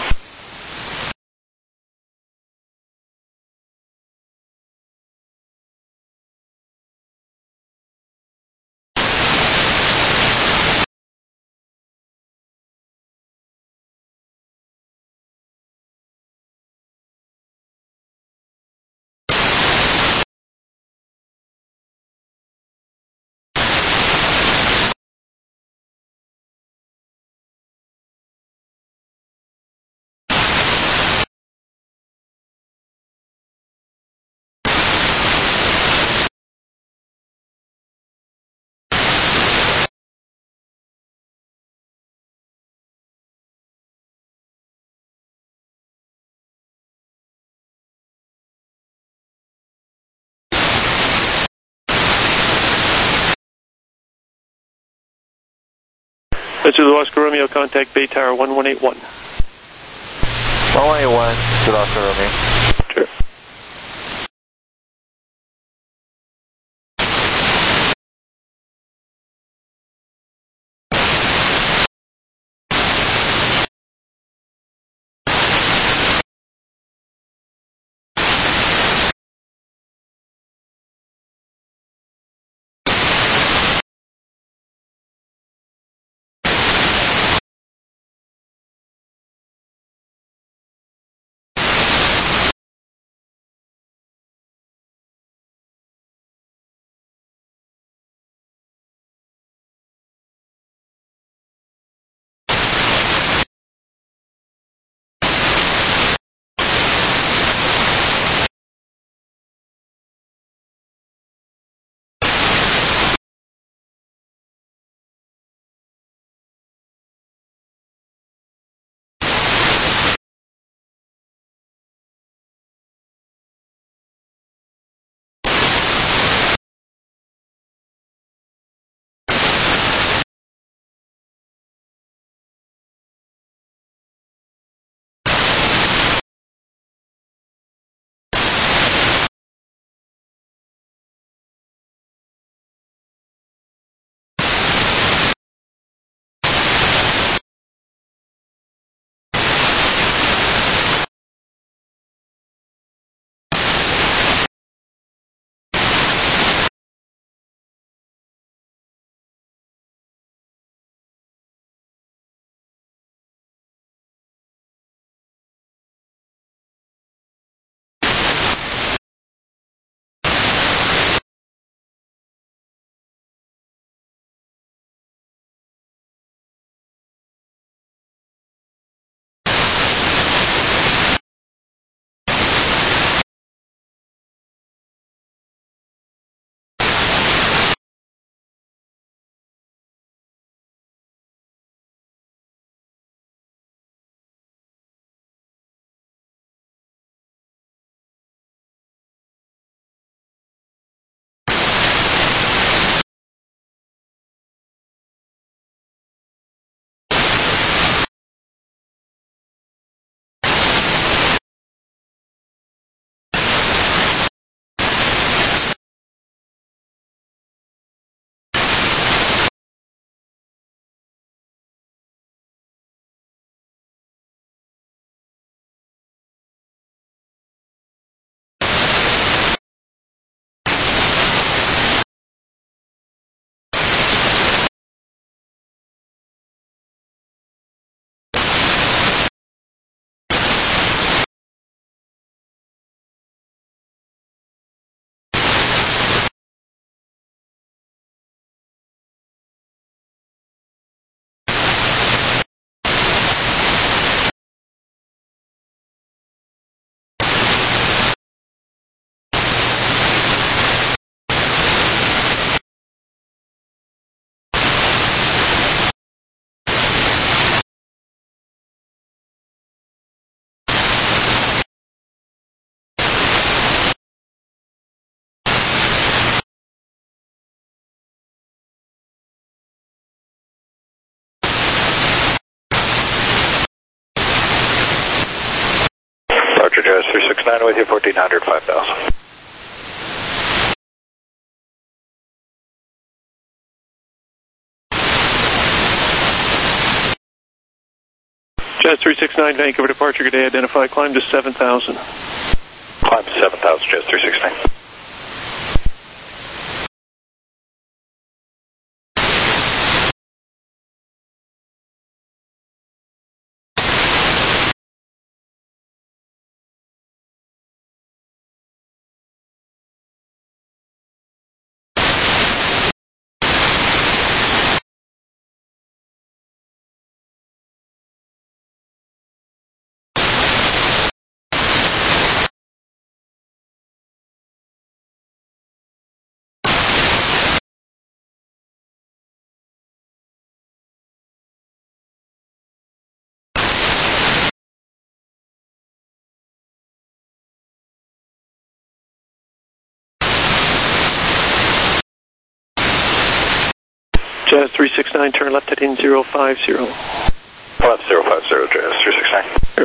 Zulu Oscar Romeo, contact Bay Tower one one eight one. one one eight one, Zulu Oscar Romeo. Sure. three six nine with you, fourteen hundred, five thousand. Jazz three six nine, Vancouver departure, good day, identify, climb to seven thousand. Climb to seven thousand, Jazz three six nine. Jazz three six nine, turn left heading zero five zero. Left zero five zero, Jazz three six nine. Sure.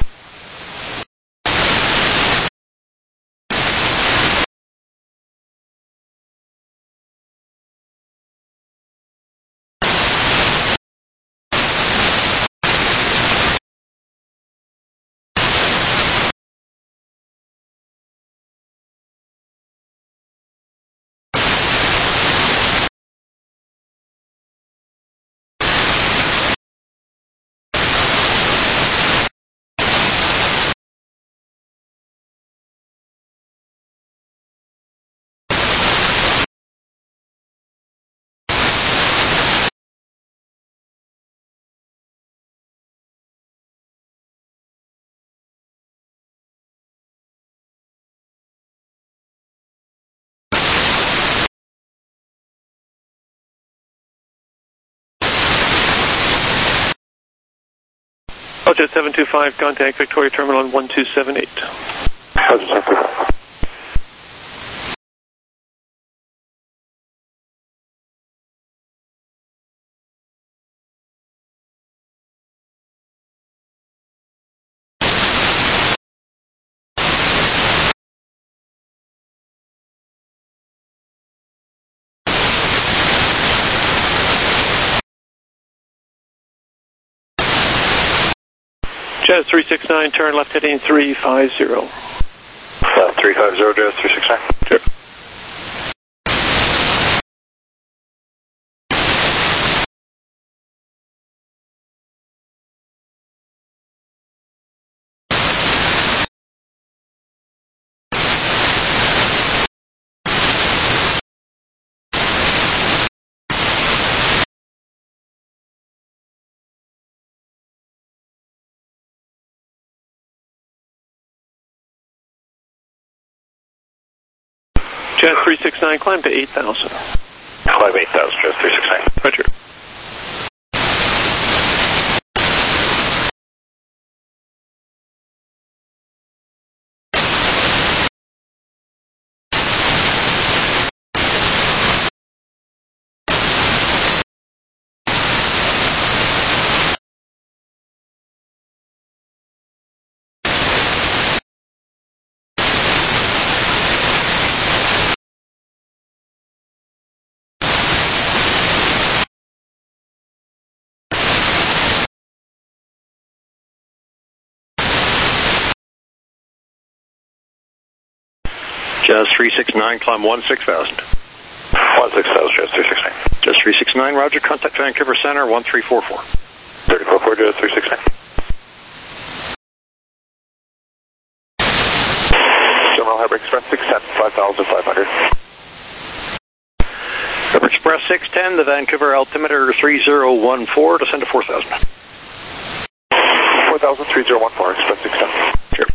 Jet seven two five, contact Victoria Terminal on one two seven eight. Jazz three six nine, turn left heading three five zero. Left three five zero, Jazz three six nine. Sure. Jazz three six nine, climb to eight thousand. Climb eight thousand, Jazz three six nine. Roger. Jazz three six nine, climb one six thousand. one six thousand, Jazz three six nine. Jazz three six nine, roger, contact Vancouver Center, one three four four. three four four, Jazz three six nine. Terminal Harbor Express six ten, five thousand five hundred. Harbor Express six ten, the Vancouver altimeter three zero one four, descend to four thousand. four thousand, three zero one four, Express six ten. Sure.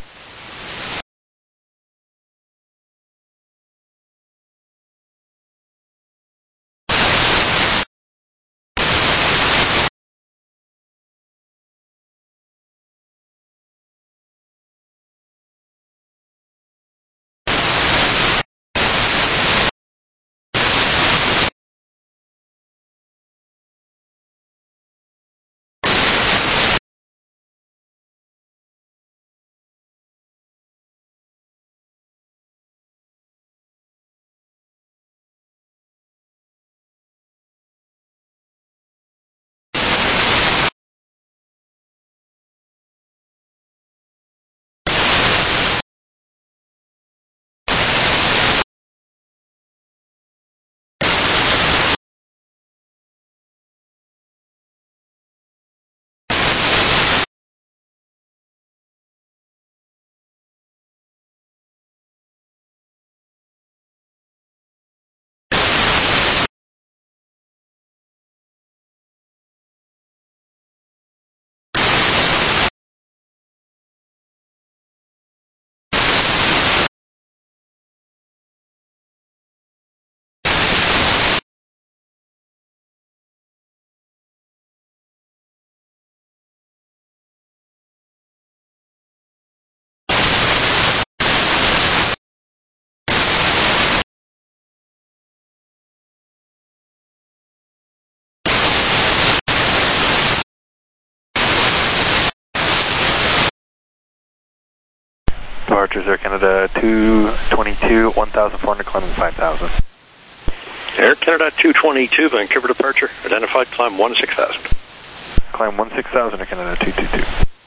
departures, Air Canada two twenty-two, one thousand four hundred, climbing five thousand. Air Canada two twenty-two, Vancouver departure, identified, climb one six thousand. Climb one six thousand, Air Canada two twenty-two.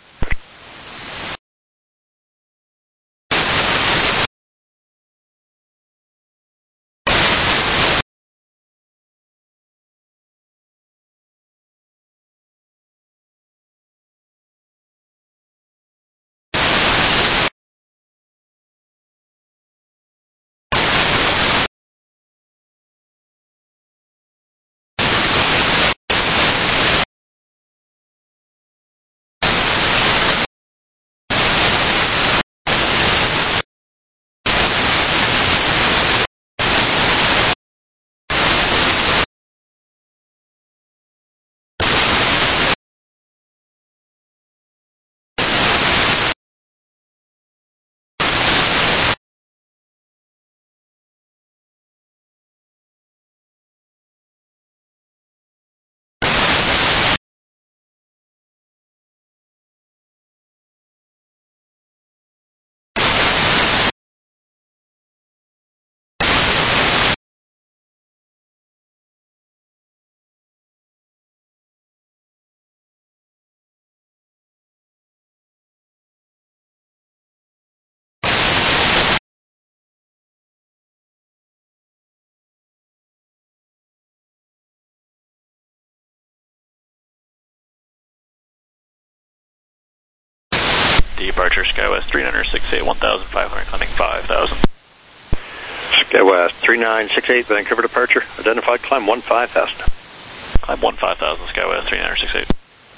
Departure SkyWest three nine six eight, one thousand five hundred, climbing five thousand. SkyWest three nine six eight, Vancouver departure, identified, climb one five thousand. Climb one five thousand, SkyWest three nine six eight.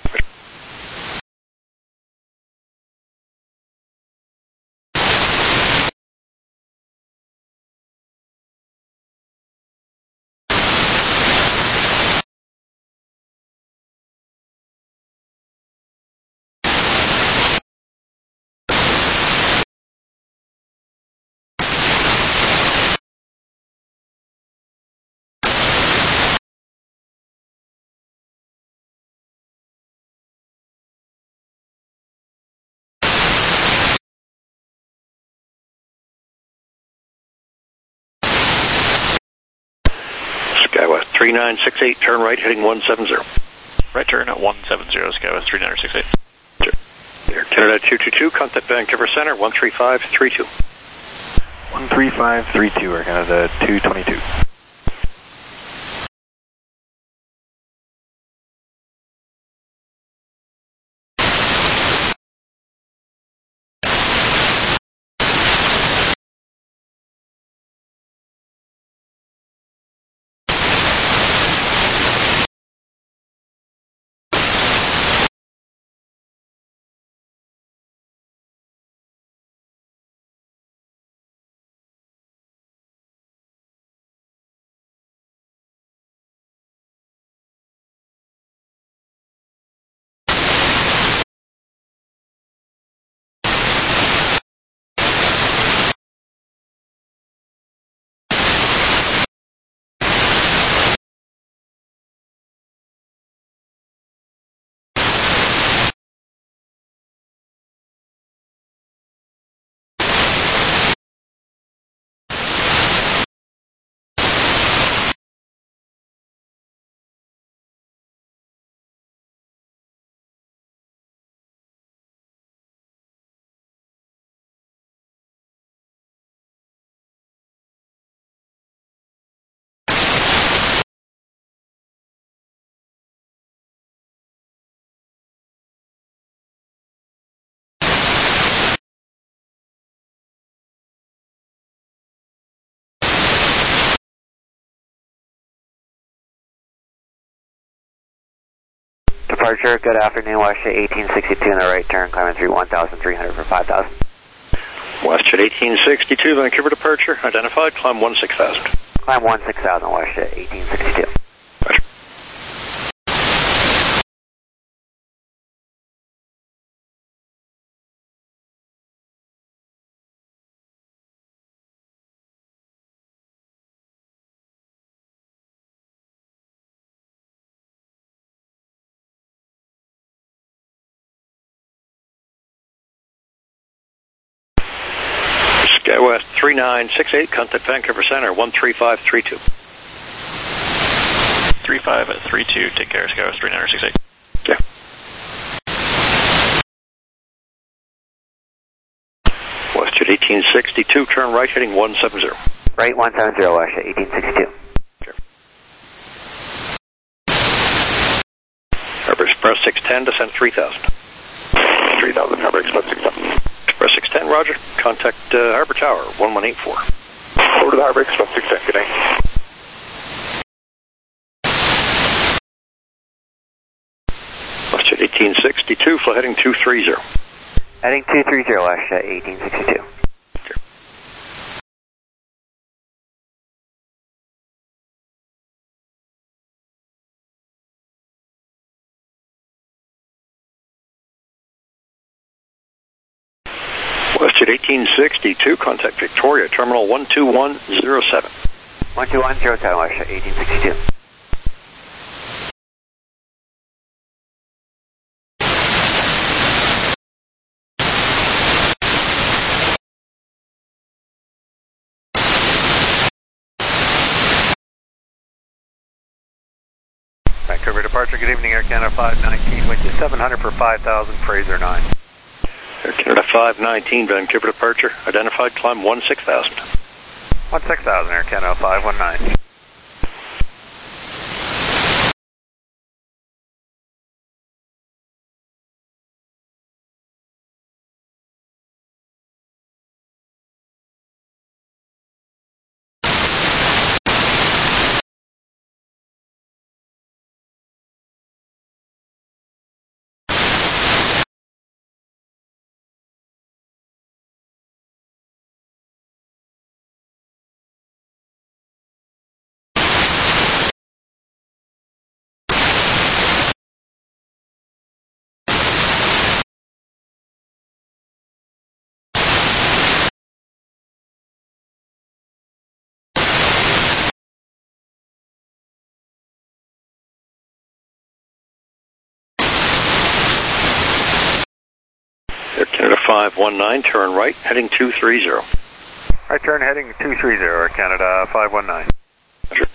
SkyWest three nine six eight, turn right, heading one seven zero. Right turn at one seven zero, SkyWest three nine six eight. Air Canada two two two, contact Vancouver Center, one three five three two. one three five three two, Air Canada two twenty-two. Departure, good afternoon, WestJet eighteen sixty-two in the right turn, climbing through one thousand three hundred for five thousand. WestJet eighteen sixty-two, Vancouver departure, identified, climb one six thousand. Climb one six thousand, WestJet eighteen sixty-two. Roger. three nine six eight, contact Vancouver Center, one three five three two. three five three two, take care, Skywest three nine six eight. Yeah. Westjet eighteen sixty-two, turn right, heading one seven zero. Right, one seven zero, Westjet eighteen sixty-two. Harbor Express six ten, descent three thousand. three thousand, Harbor Express six ten. Express six ten, roger. Contact uh, Harbor Tower, one one eight four. Over to the Harbor Express six ten, good day. Westjet eighteen sixty-two, flight heading two three zero. Heading two three zero, Westjet eighteen sixty-two. Westjet eighteen sixty-two, contact Victoria, terminal one two one zero seven. one two one zero seven, Westjet eighteen sixty-two. Vancouver departure, good evening, Air Canada five nineteen, wind seven hundred for five thousand, Fraser nine. Air Canada five nineteen, Vancouver departure, identified, climb one six thousand. one six thousand, Air Canada five one nine. Air Canada five one nine, turn right, heading two three zero. Right turn heading two three zero, Air Canada five one nine. Roger.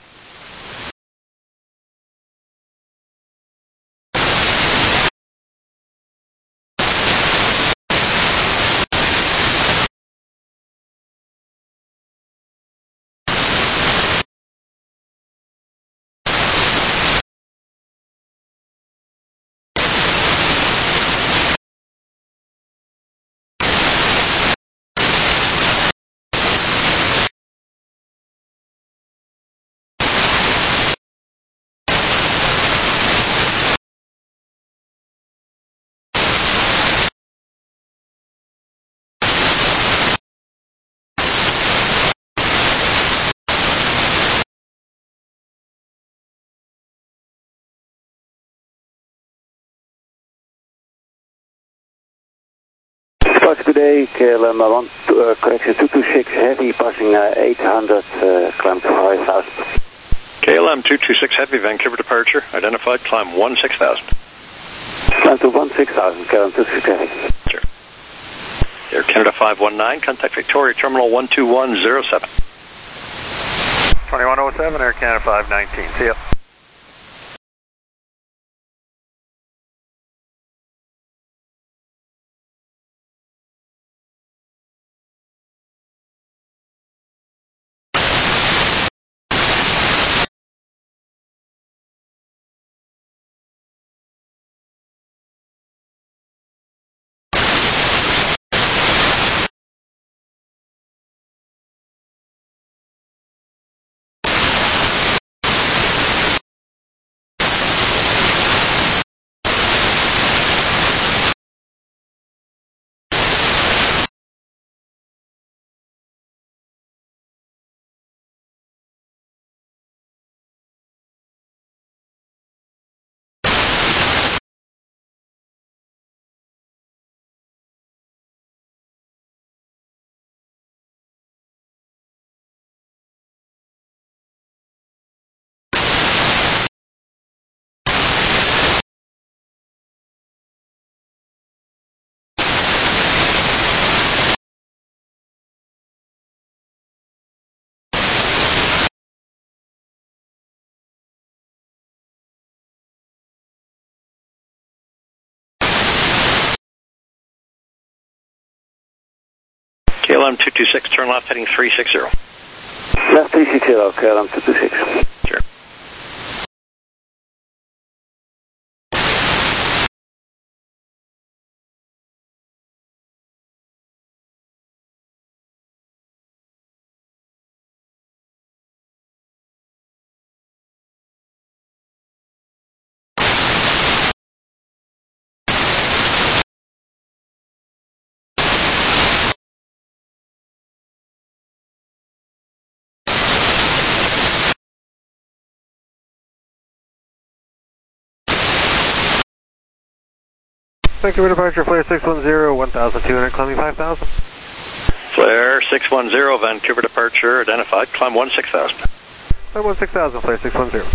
Today, K L M one, uh, correction two two six heavy, passing uh, eight hundred, uh, climb to five thousand. K L M two two six heavy, Vancouver departure, identified, climb one six thousand. Climb to one six thousand, K L M two two six heavy. Sure. Air Canada five one nine, contact Victoria, terminal one two one zero seven. twenty-one oh seven, Air Canada five nineteen, see ya. K L M two two six, turn left heading three six zero. Left three six zero, K L M two two six. Sure. Vancouver departure, flare six one zero, one thousand two hundred, climbing five thousand. Flare six one zero, Vancouver departure, identified, climb one six thousand. Climb one six thousand, flare six one zero.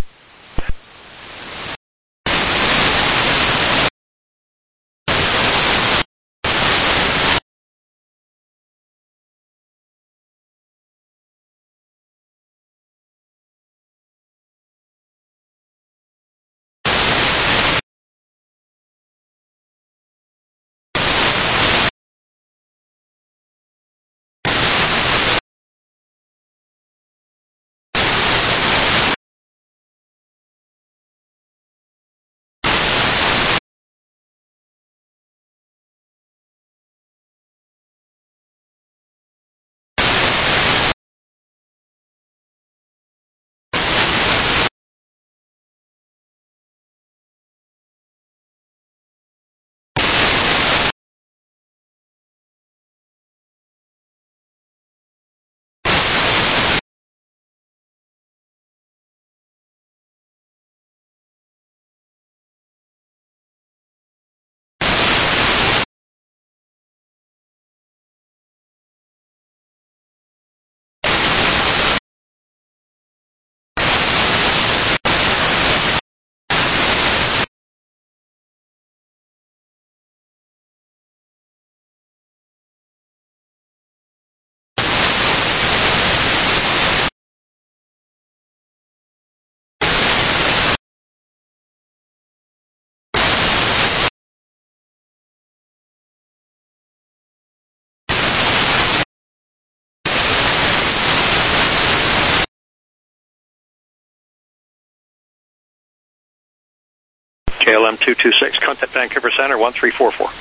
K L M two two six, contact Vancouver Center, one three four four.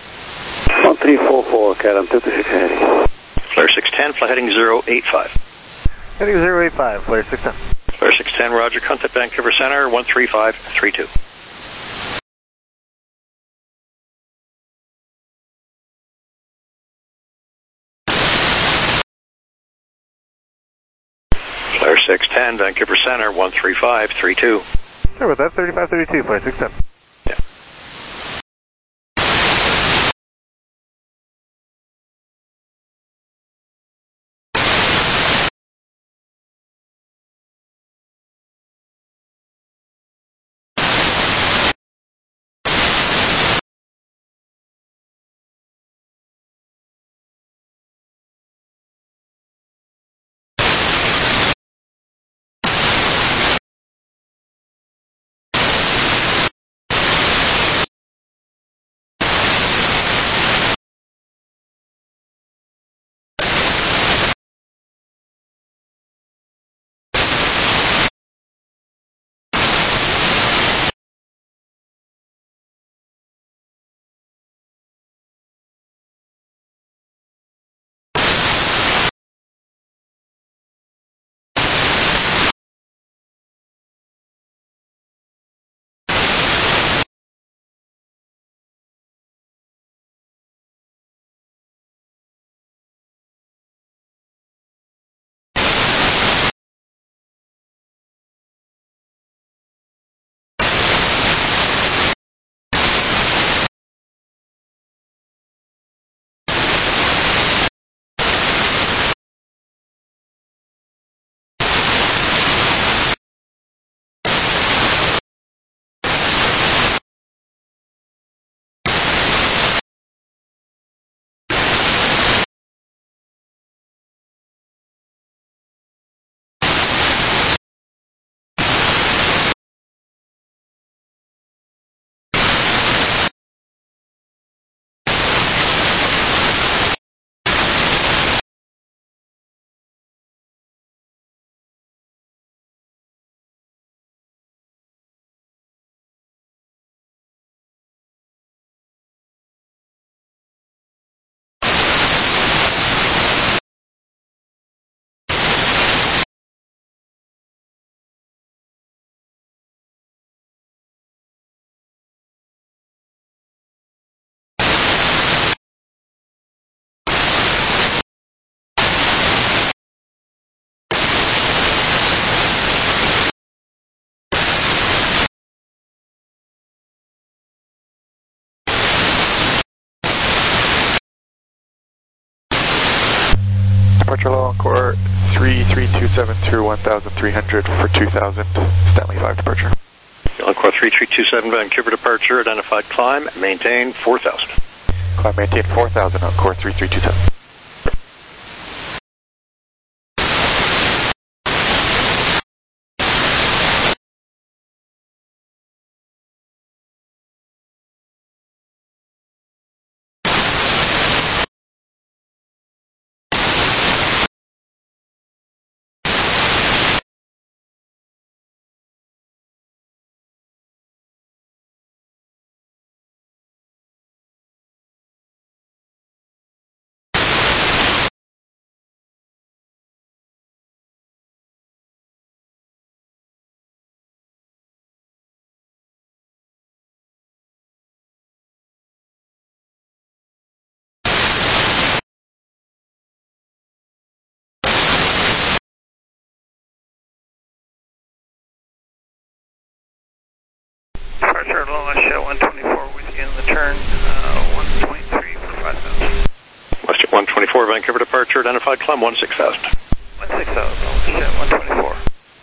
one three four four, K L M two two six heading. Flare six ten, flight heading zero eight five. Heading zero eight five, flare six ten. Flare six ten, roger, contact Vancouver Center, one three five three two. Flare six ten, Vancouver Center, one three five three two. Sorry about that, thirty-five thirty-two, flare six ten. Yeah. Departure low, Encore three three two seven through one thousand three hundred for two thousand, Stanley five departure. Encore three three two seven, Vancouver departure, identified climb, maintain four thousand. Climb maintain four thousand, Encore three three two seven. Departure low, Westjet one twenty-four with you in the turn, uh, one twenty-three for five thousand. Westjet one twenty-four, Vancouver departure, identified climb, one six thousand. one six thousand, Westjet one twenty-four.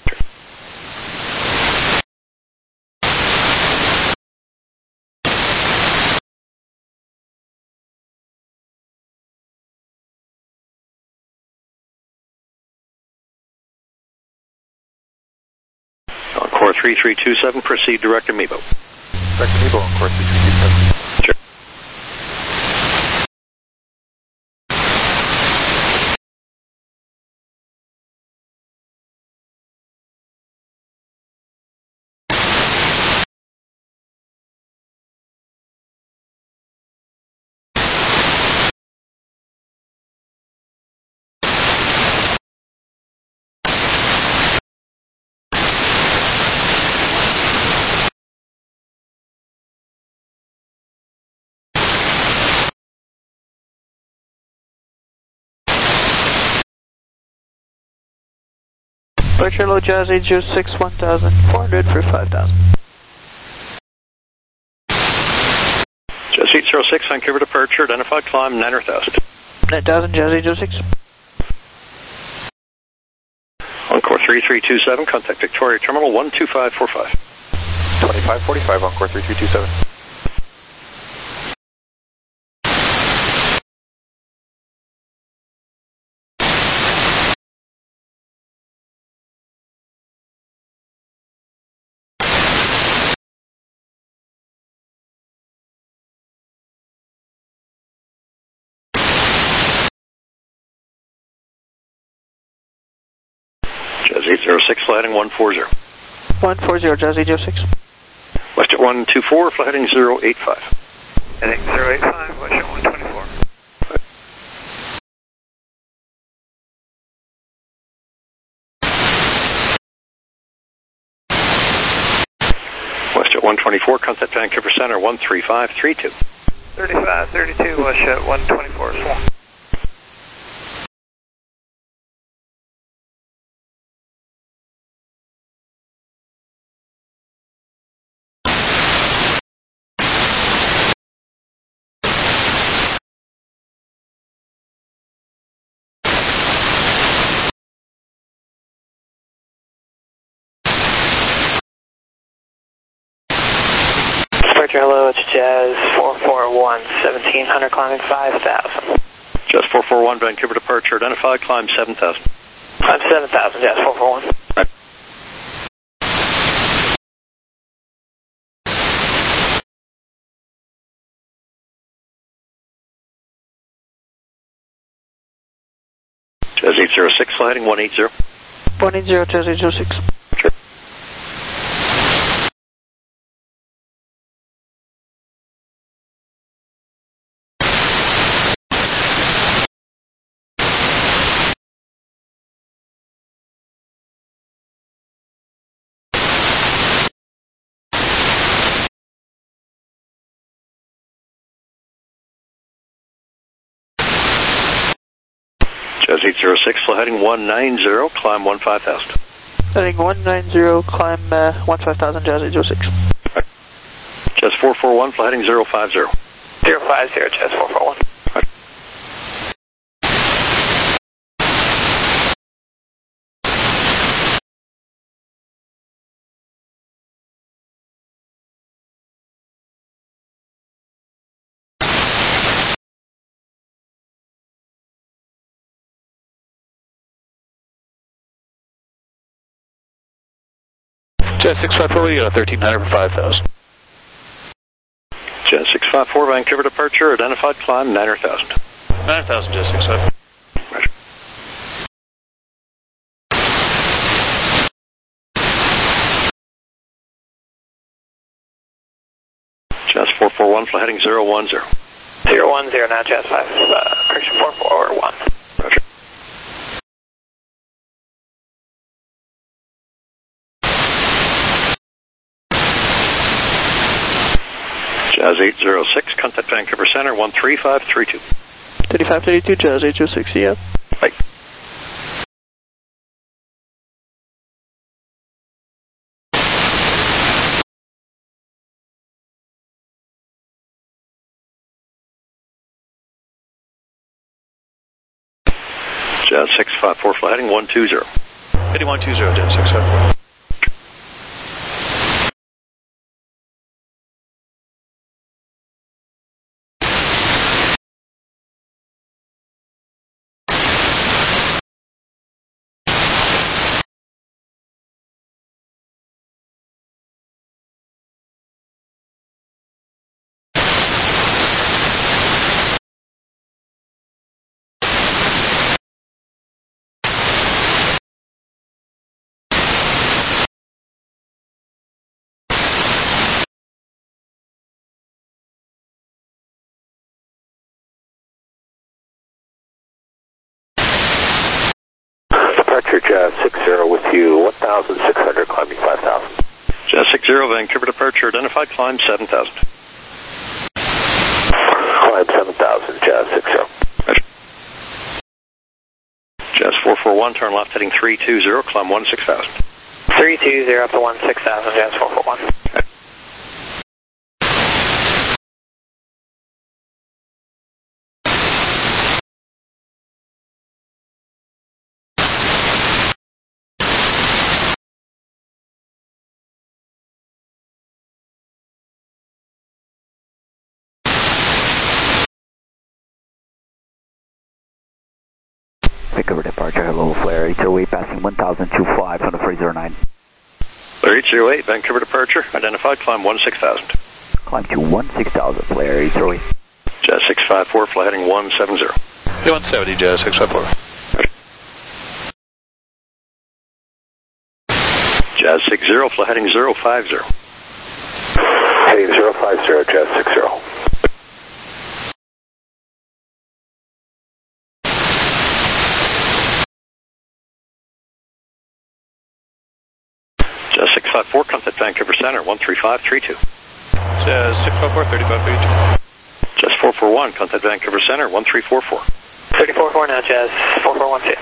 Encore three three two seven, proceed direct to Mebo. Direct to Mebo, Encore three three two seven. Sure. Departure low, Jazz eight zero six, one thousand four hundred for five thousand. Jazz eight zero six, Vancouver departure, identified climb, nine thousand. nine thousand, Jazz eight zero six. Encore three three two seven, contact Victoria Terminal one two five four five. twenty-five forty-five, Encore three three two seven. Jazz eight zero six, flight heading one four zero. one four zero, Jazz eight zero six. Westjet one two four, flight heading zero eight five. Heading zero eight five, Westjet one twenty-four. Westjet one twenty-four, contact Vancouver Center one three five three two. thirty-five thirty-two, Westjet one twenty-four, swan. Departure hello, it's Jazz four four one, seventeen hundred climbing five thousand. Jazz four four one, Vancouver departure, identified climb seven thousand. Climb seven thousand, Jazz four four one. Right. Jazz eight zero six, sliding one eight zero. one eight zero, Jazz eight zero six. Sure. Jazz eight zero six, flight heading one nine zero, climb one five thousand. Heading one nine zero, climb uh, one five thousand, Jazz eight zero six. Right. Jazz four four one, flight heading zero five zero. zero five zero, Jazz four four one. Right. Jazz six five four, we got thirteen hundred for five thousand. Jazz six five four, Vancouver departure, identified climb nine hundred thousand. nine thousand, Jazz six five four. Roger. Jazz four four one, fly heading zero one zero. zero one zero now, Jazz five, uh, correction four four one. Roger. Jazz eight zero six, contact Vancouver Center, one three five three two. thirty-five thirty-two, Jazz eight zero six, yeah. Bye. Jazz six five four, fly heading one two zero. Heading one two zero, Jazz six five four. Departure Jazz six zero with you, one thousand six hundred, climbing five thousand. Jazz six zero, Vancouver departure, identified climb seven thousand. Climb seven thousand, Jazz six zero. Roger. Jazz four four one, turn left heading three two zero, climb one six thousand. three two zero up to one six thousand, Jazz four four one. Okay. Vancouver departure, hello, flare eight zero eight, passing one thousand two five on the Fraser nine. Flare eight zero eight, Vancouver departure, identified climb one six thousand. Climb to one six thousand, flare eight zero eight. Jazz six five four, fly heading one seven zero. one seventy, Jazz six five four. Jazz six zero, fly heading zero five zero. Heading zero five zero, Jazz six zero. Jazz six five four, contact Vancouver Center, one three five three two. Jazz six five four, thirty-five thirty-two. Jazz four four one, contact Vancouver Center, one three four four. thirty four four now, Jazz four four one two.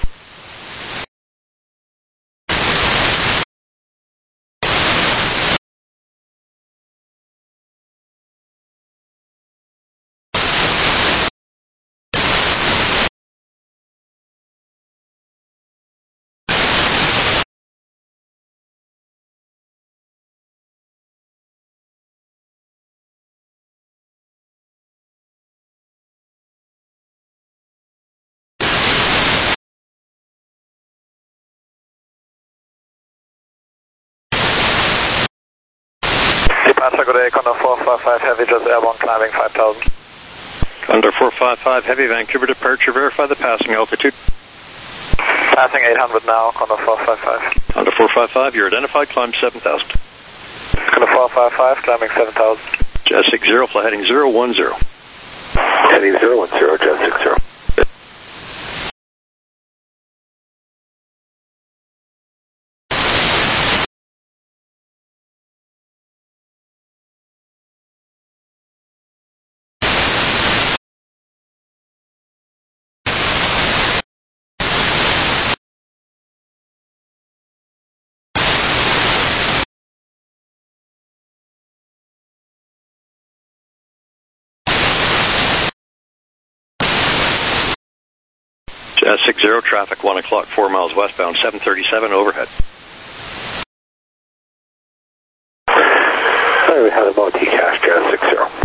Departure, good day, Condor four five five Heavy, just airborne climbing five thousand. Condor four five five Heavy, Vancouver departure, verify the passing altitude. Passing eight hundred now, Condor four five five. Condor four five five, you're identified, climb seven thousand. Condor four five five, climbing seven thousand. Jazz six zero, fly heading zero one zero. Heading zero one zero, Jazz six zero. Jazz six zero, traffic one o'clock, four miles westbound, seven thirty-seven overhead. Sorry, we had a multi-cache, Jazz six zero.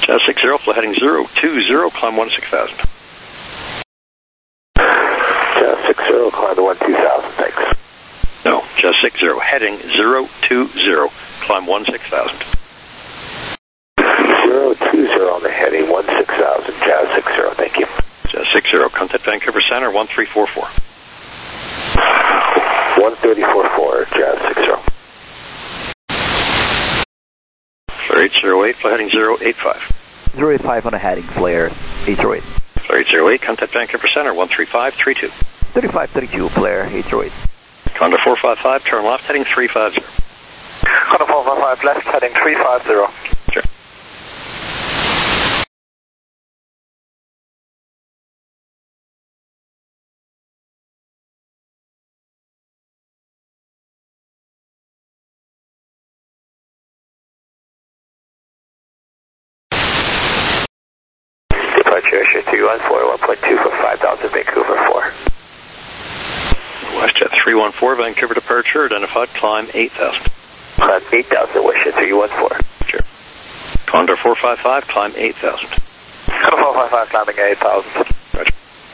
Jazz six zero, flight heading zero two zero, climb one six thousand. Jazz six zero, climb the one two thousand, thanks. No, Jazz six zero, heading zero two zero, climb one six thousand. zero two zero on the heading, one six thousand, Jazz six zero, thank you. Jazz six zero, contact Vancouver Center, one three four four. one thirty four four, Jazz six zero. Flare eight zero eight, flight heading zero eight five. zero eight five on the heading, flare eight zero eight. Flare eight zero eight, contact Vancouver Center, one three five three two. thirty-five thirty-two, flare eight zero eight. Condor four five five, turn left, heading three five zero. Condor four five five, left, heading three five zero. Sure. Departure Asia three one four, one point two for five thousand, Vancouver four. WestJet three one four, Vancouver departure, identified, climb eight thousand. Climb eight thousand, WestJet three one four. Sure. Condor four five five, climb eight thousand. Condor four five five, climbing eight thousand. Roger.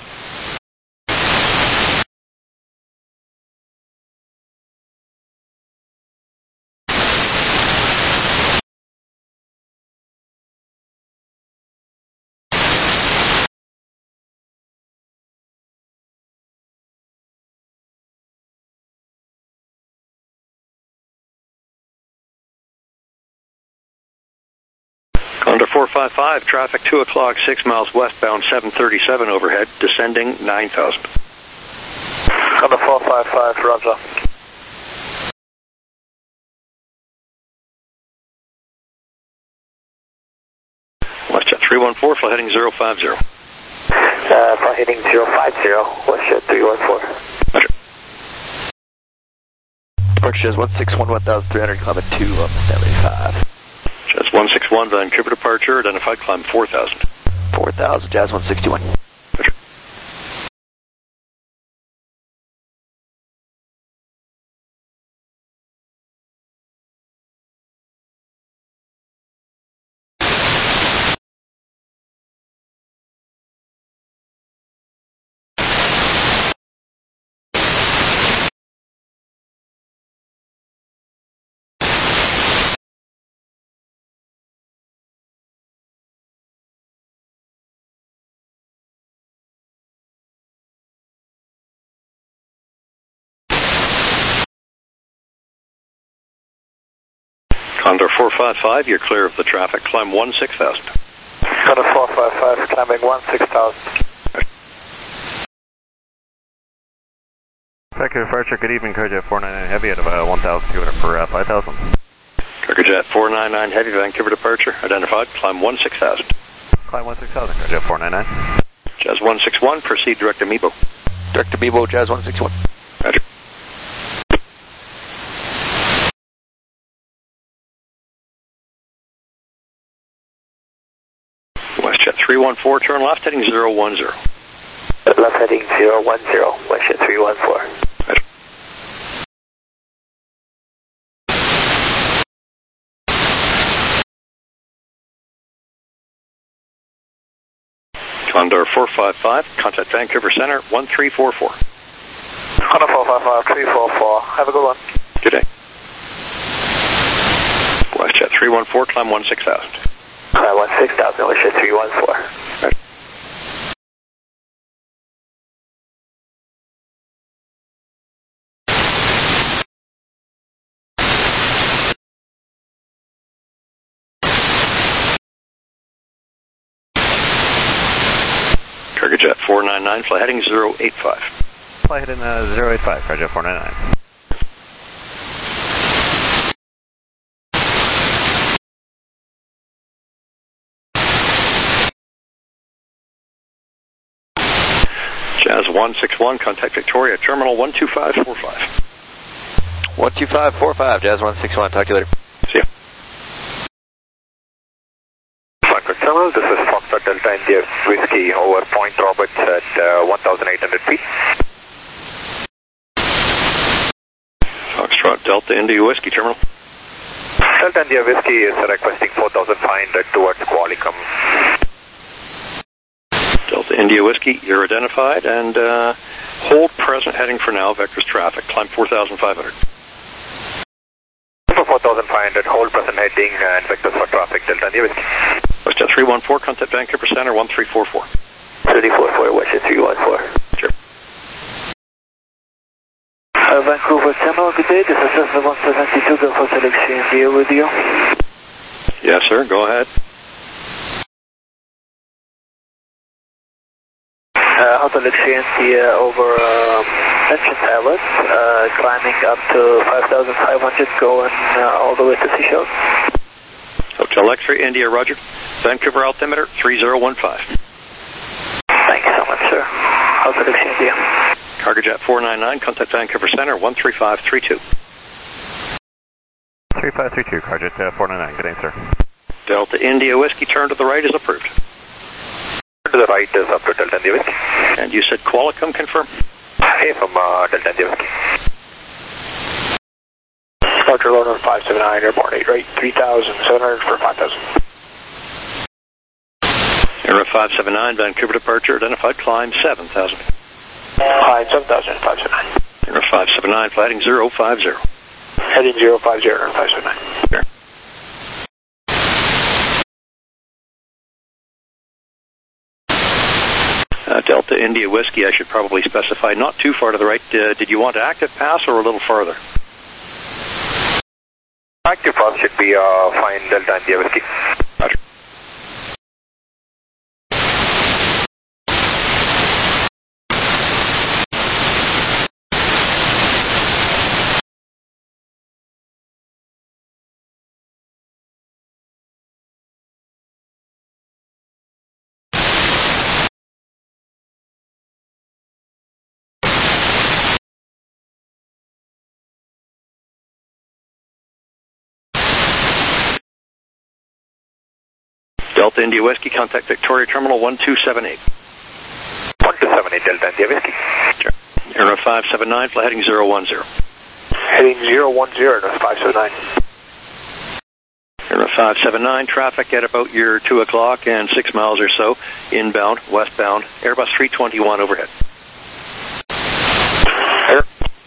Condor four five five, traffic two o'clock, six miles westbound, seven thirty-seven overhead, descending nine thousand. Condor four five five, roger. WestJet three one four, flight heading zero five zero. Uh, flight heading zero five zero, WestJet three one four. Roger. Departure is one six one, one thousand three hundred, climb at two on the seventy-five. Jazz one six one, Vancouver departure, identified, climb four thousand. four thousand, Jazz one sixty-one. Roger. Condor four five five, you're clear of the traffic, climb one six thousand. Condor four five five, climbing one six thousand. Vancouver departure, good evening, Cardiac four nine nine Heavy at about one thousand two hundred for uh, five thousand. Cardiac four nine nine Heavy, Vancouver departure, identified, climb one six thousand. Climb one six thousand, Cardiac four nine nine. Jazz one six one, proceed direct to Mebo. Direct to Mebo, Jazz one six one. Roger. WestJet three one four, turn left, heading zero one zero. Left heading zero one zero, WestJet three one four. Roger. Condor four five five, contact Vancouver Center, one three four four. Condor four five five, three four four, have a good one. Good day. WestJet three one four, climb one six thousand. Climb one six thousand, WestJet three one four. Right. Cargojet four nine nine, flight heading zero eight five. Flight heading uh, zero eight five, Cargojet four nine nine. Jazz one six one, contact Victoria, terminal one two five four five. one two five four five, Jazz one six one, talk to you later. See ya. Frankfurt Terminal, this is Foxtrot Delta India Whiskey over Point Roberts at uh, one thousand eight hundred feet. Foxtrot Delta India Whiskey, terminal. Delta India Whiskey is requesting four thousand five hundred towards Qualicum. Delta India Whiskey, you're identified, and uh, hold present heading for now, vectors traffic, climb four thousand five hundred. For four thousand five hundred, hold present heading and vectors for traffic, Delta India Whiskey. Westjet three one four, contact Vancouver Center, one three four four. three four four, Westjet three one four. Sure. Uh, Vancouver Terminal, good day, this is Cessna one seventy-two, Go for Galaxy India with you. Yes, sir, go ahead. Uh, Hotel India over um, Ascension Island, uh, climbing up to five thousand five hundred, going uh, all the way to Seychelles. Hotel X-ray India, roger. Vancouver altimeter three zero one five. Thank you so much, sir. Hotel India. Cargojet four nine nine, contact Vancouver Center, one three five three two. three five three two, Cargojet uh, four nine nine, good day, sir. Delta India Whiskey, turn to the right is approved. To the right is up to Delta India Whiskey. And you said Qualicum, confirm? Hey, from uh, Delta India Whiskey. Departure London five seven nine, airborne eight right, three thousand seven hundred for five thousand. Air five seven nine, Vancouver departure, identified, climb seven thousand. Climb seven thousand, five seven nine. Air five seven nine, flighting zero five zero. Heading zero five zero, five seven nine. Sure. Uh, Delta India Whiskey, I should probably specify, not too far to the right. Uh, did you want active pass or a little farther? Active pass should be uh, fine, Delta India Whiskey. Roger. Delta India Whiskey, contact Victoria Terminal one two seven eight. one two seven eight, Delta India Whiskey. Sure. Air five seven nine, flight heading zero one zero. Heading zero one zero, five seven nine. Air five seven nine, traffic at about your two o'clock and six miles or so, inbound, westbound, Airbus three twenty-one overhead. Air.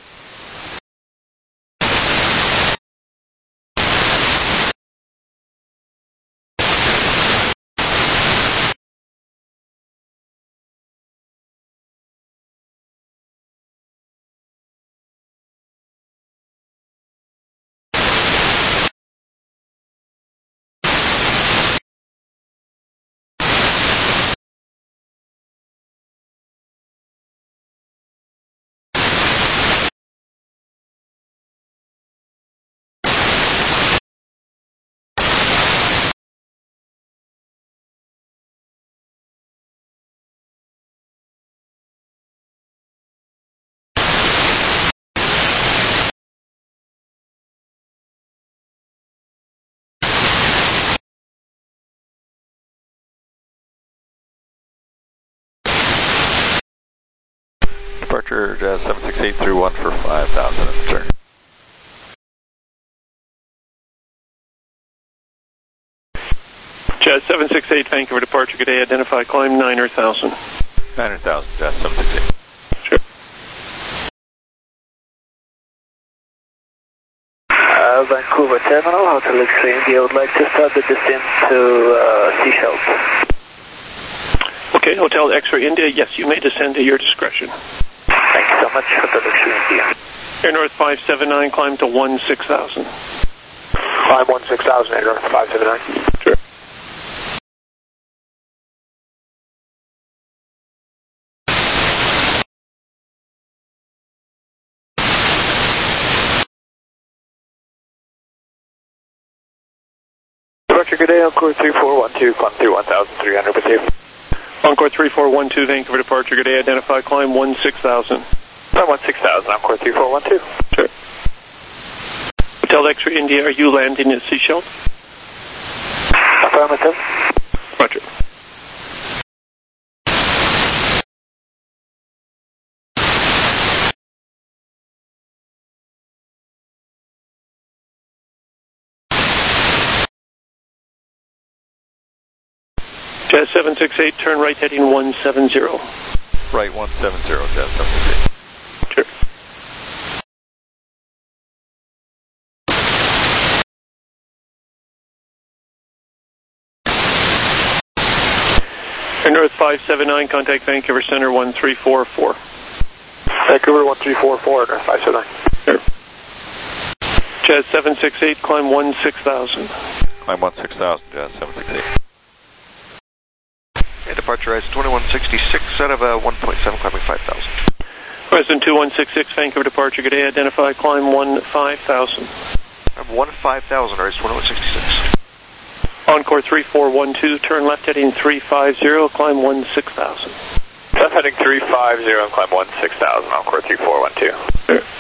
Departure uh, seven six eight through one for five thousand, sir. Jazz seven six eight, Vancouver departure, good day, identify, climb nine thousand. nine thousand, Jazz seven six eight. Sure. Uh, Vancouver Terminal, Hotel X-ray India would like to start the descent to uh, Seychelles. Okay, Hotel X-ray India, yes, you may descend at your discretion. Thank you so much, Hotel X-ray India. Air North five seven nine, climb to one six thousand. Climb one six thousand, Air North five seven nine. Sure. Departure, good day, Encore three four one two, climb through one thousand three hundred with you. Encore three four one two, Vancouver departure, good day, identify, climb one six thousand. Climb one six thousand, Encore three four one two. Sure. Hotel X-ray India, are you landing at Seychelles? Affirmative. Roger. Jazz seven six eight, turn right heading one seven zero. Right one seven zero, Jazz seven six eight. Sure. Air North five seven nine, contact Vancouver Center one three four four. Vancouver one three four four, five seven nine. Sure. Jazz seven six eight, climb one six thousand. Climb one six thousand, Jazz seven six eight. Okay, departure is twenty-one sixty-six out of uh, one point seven, climbing five thousand. Resident two one six six, Vancouver departure, good day, identify, climb one five thousand. I'm one five thousand, raise twenty-one sixty-six. Encore three four one two, turn left heading three five zero, climb one six thousand. Left heading three five zero and climb one six thousand, Encore three four one two. Sure.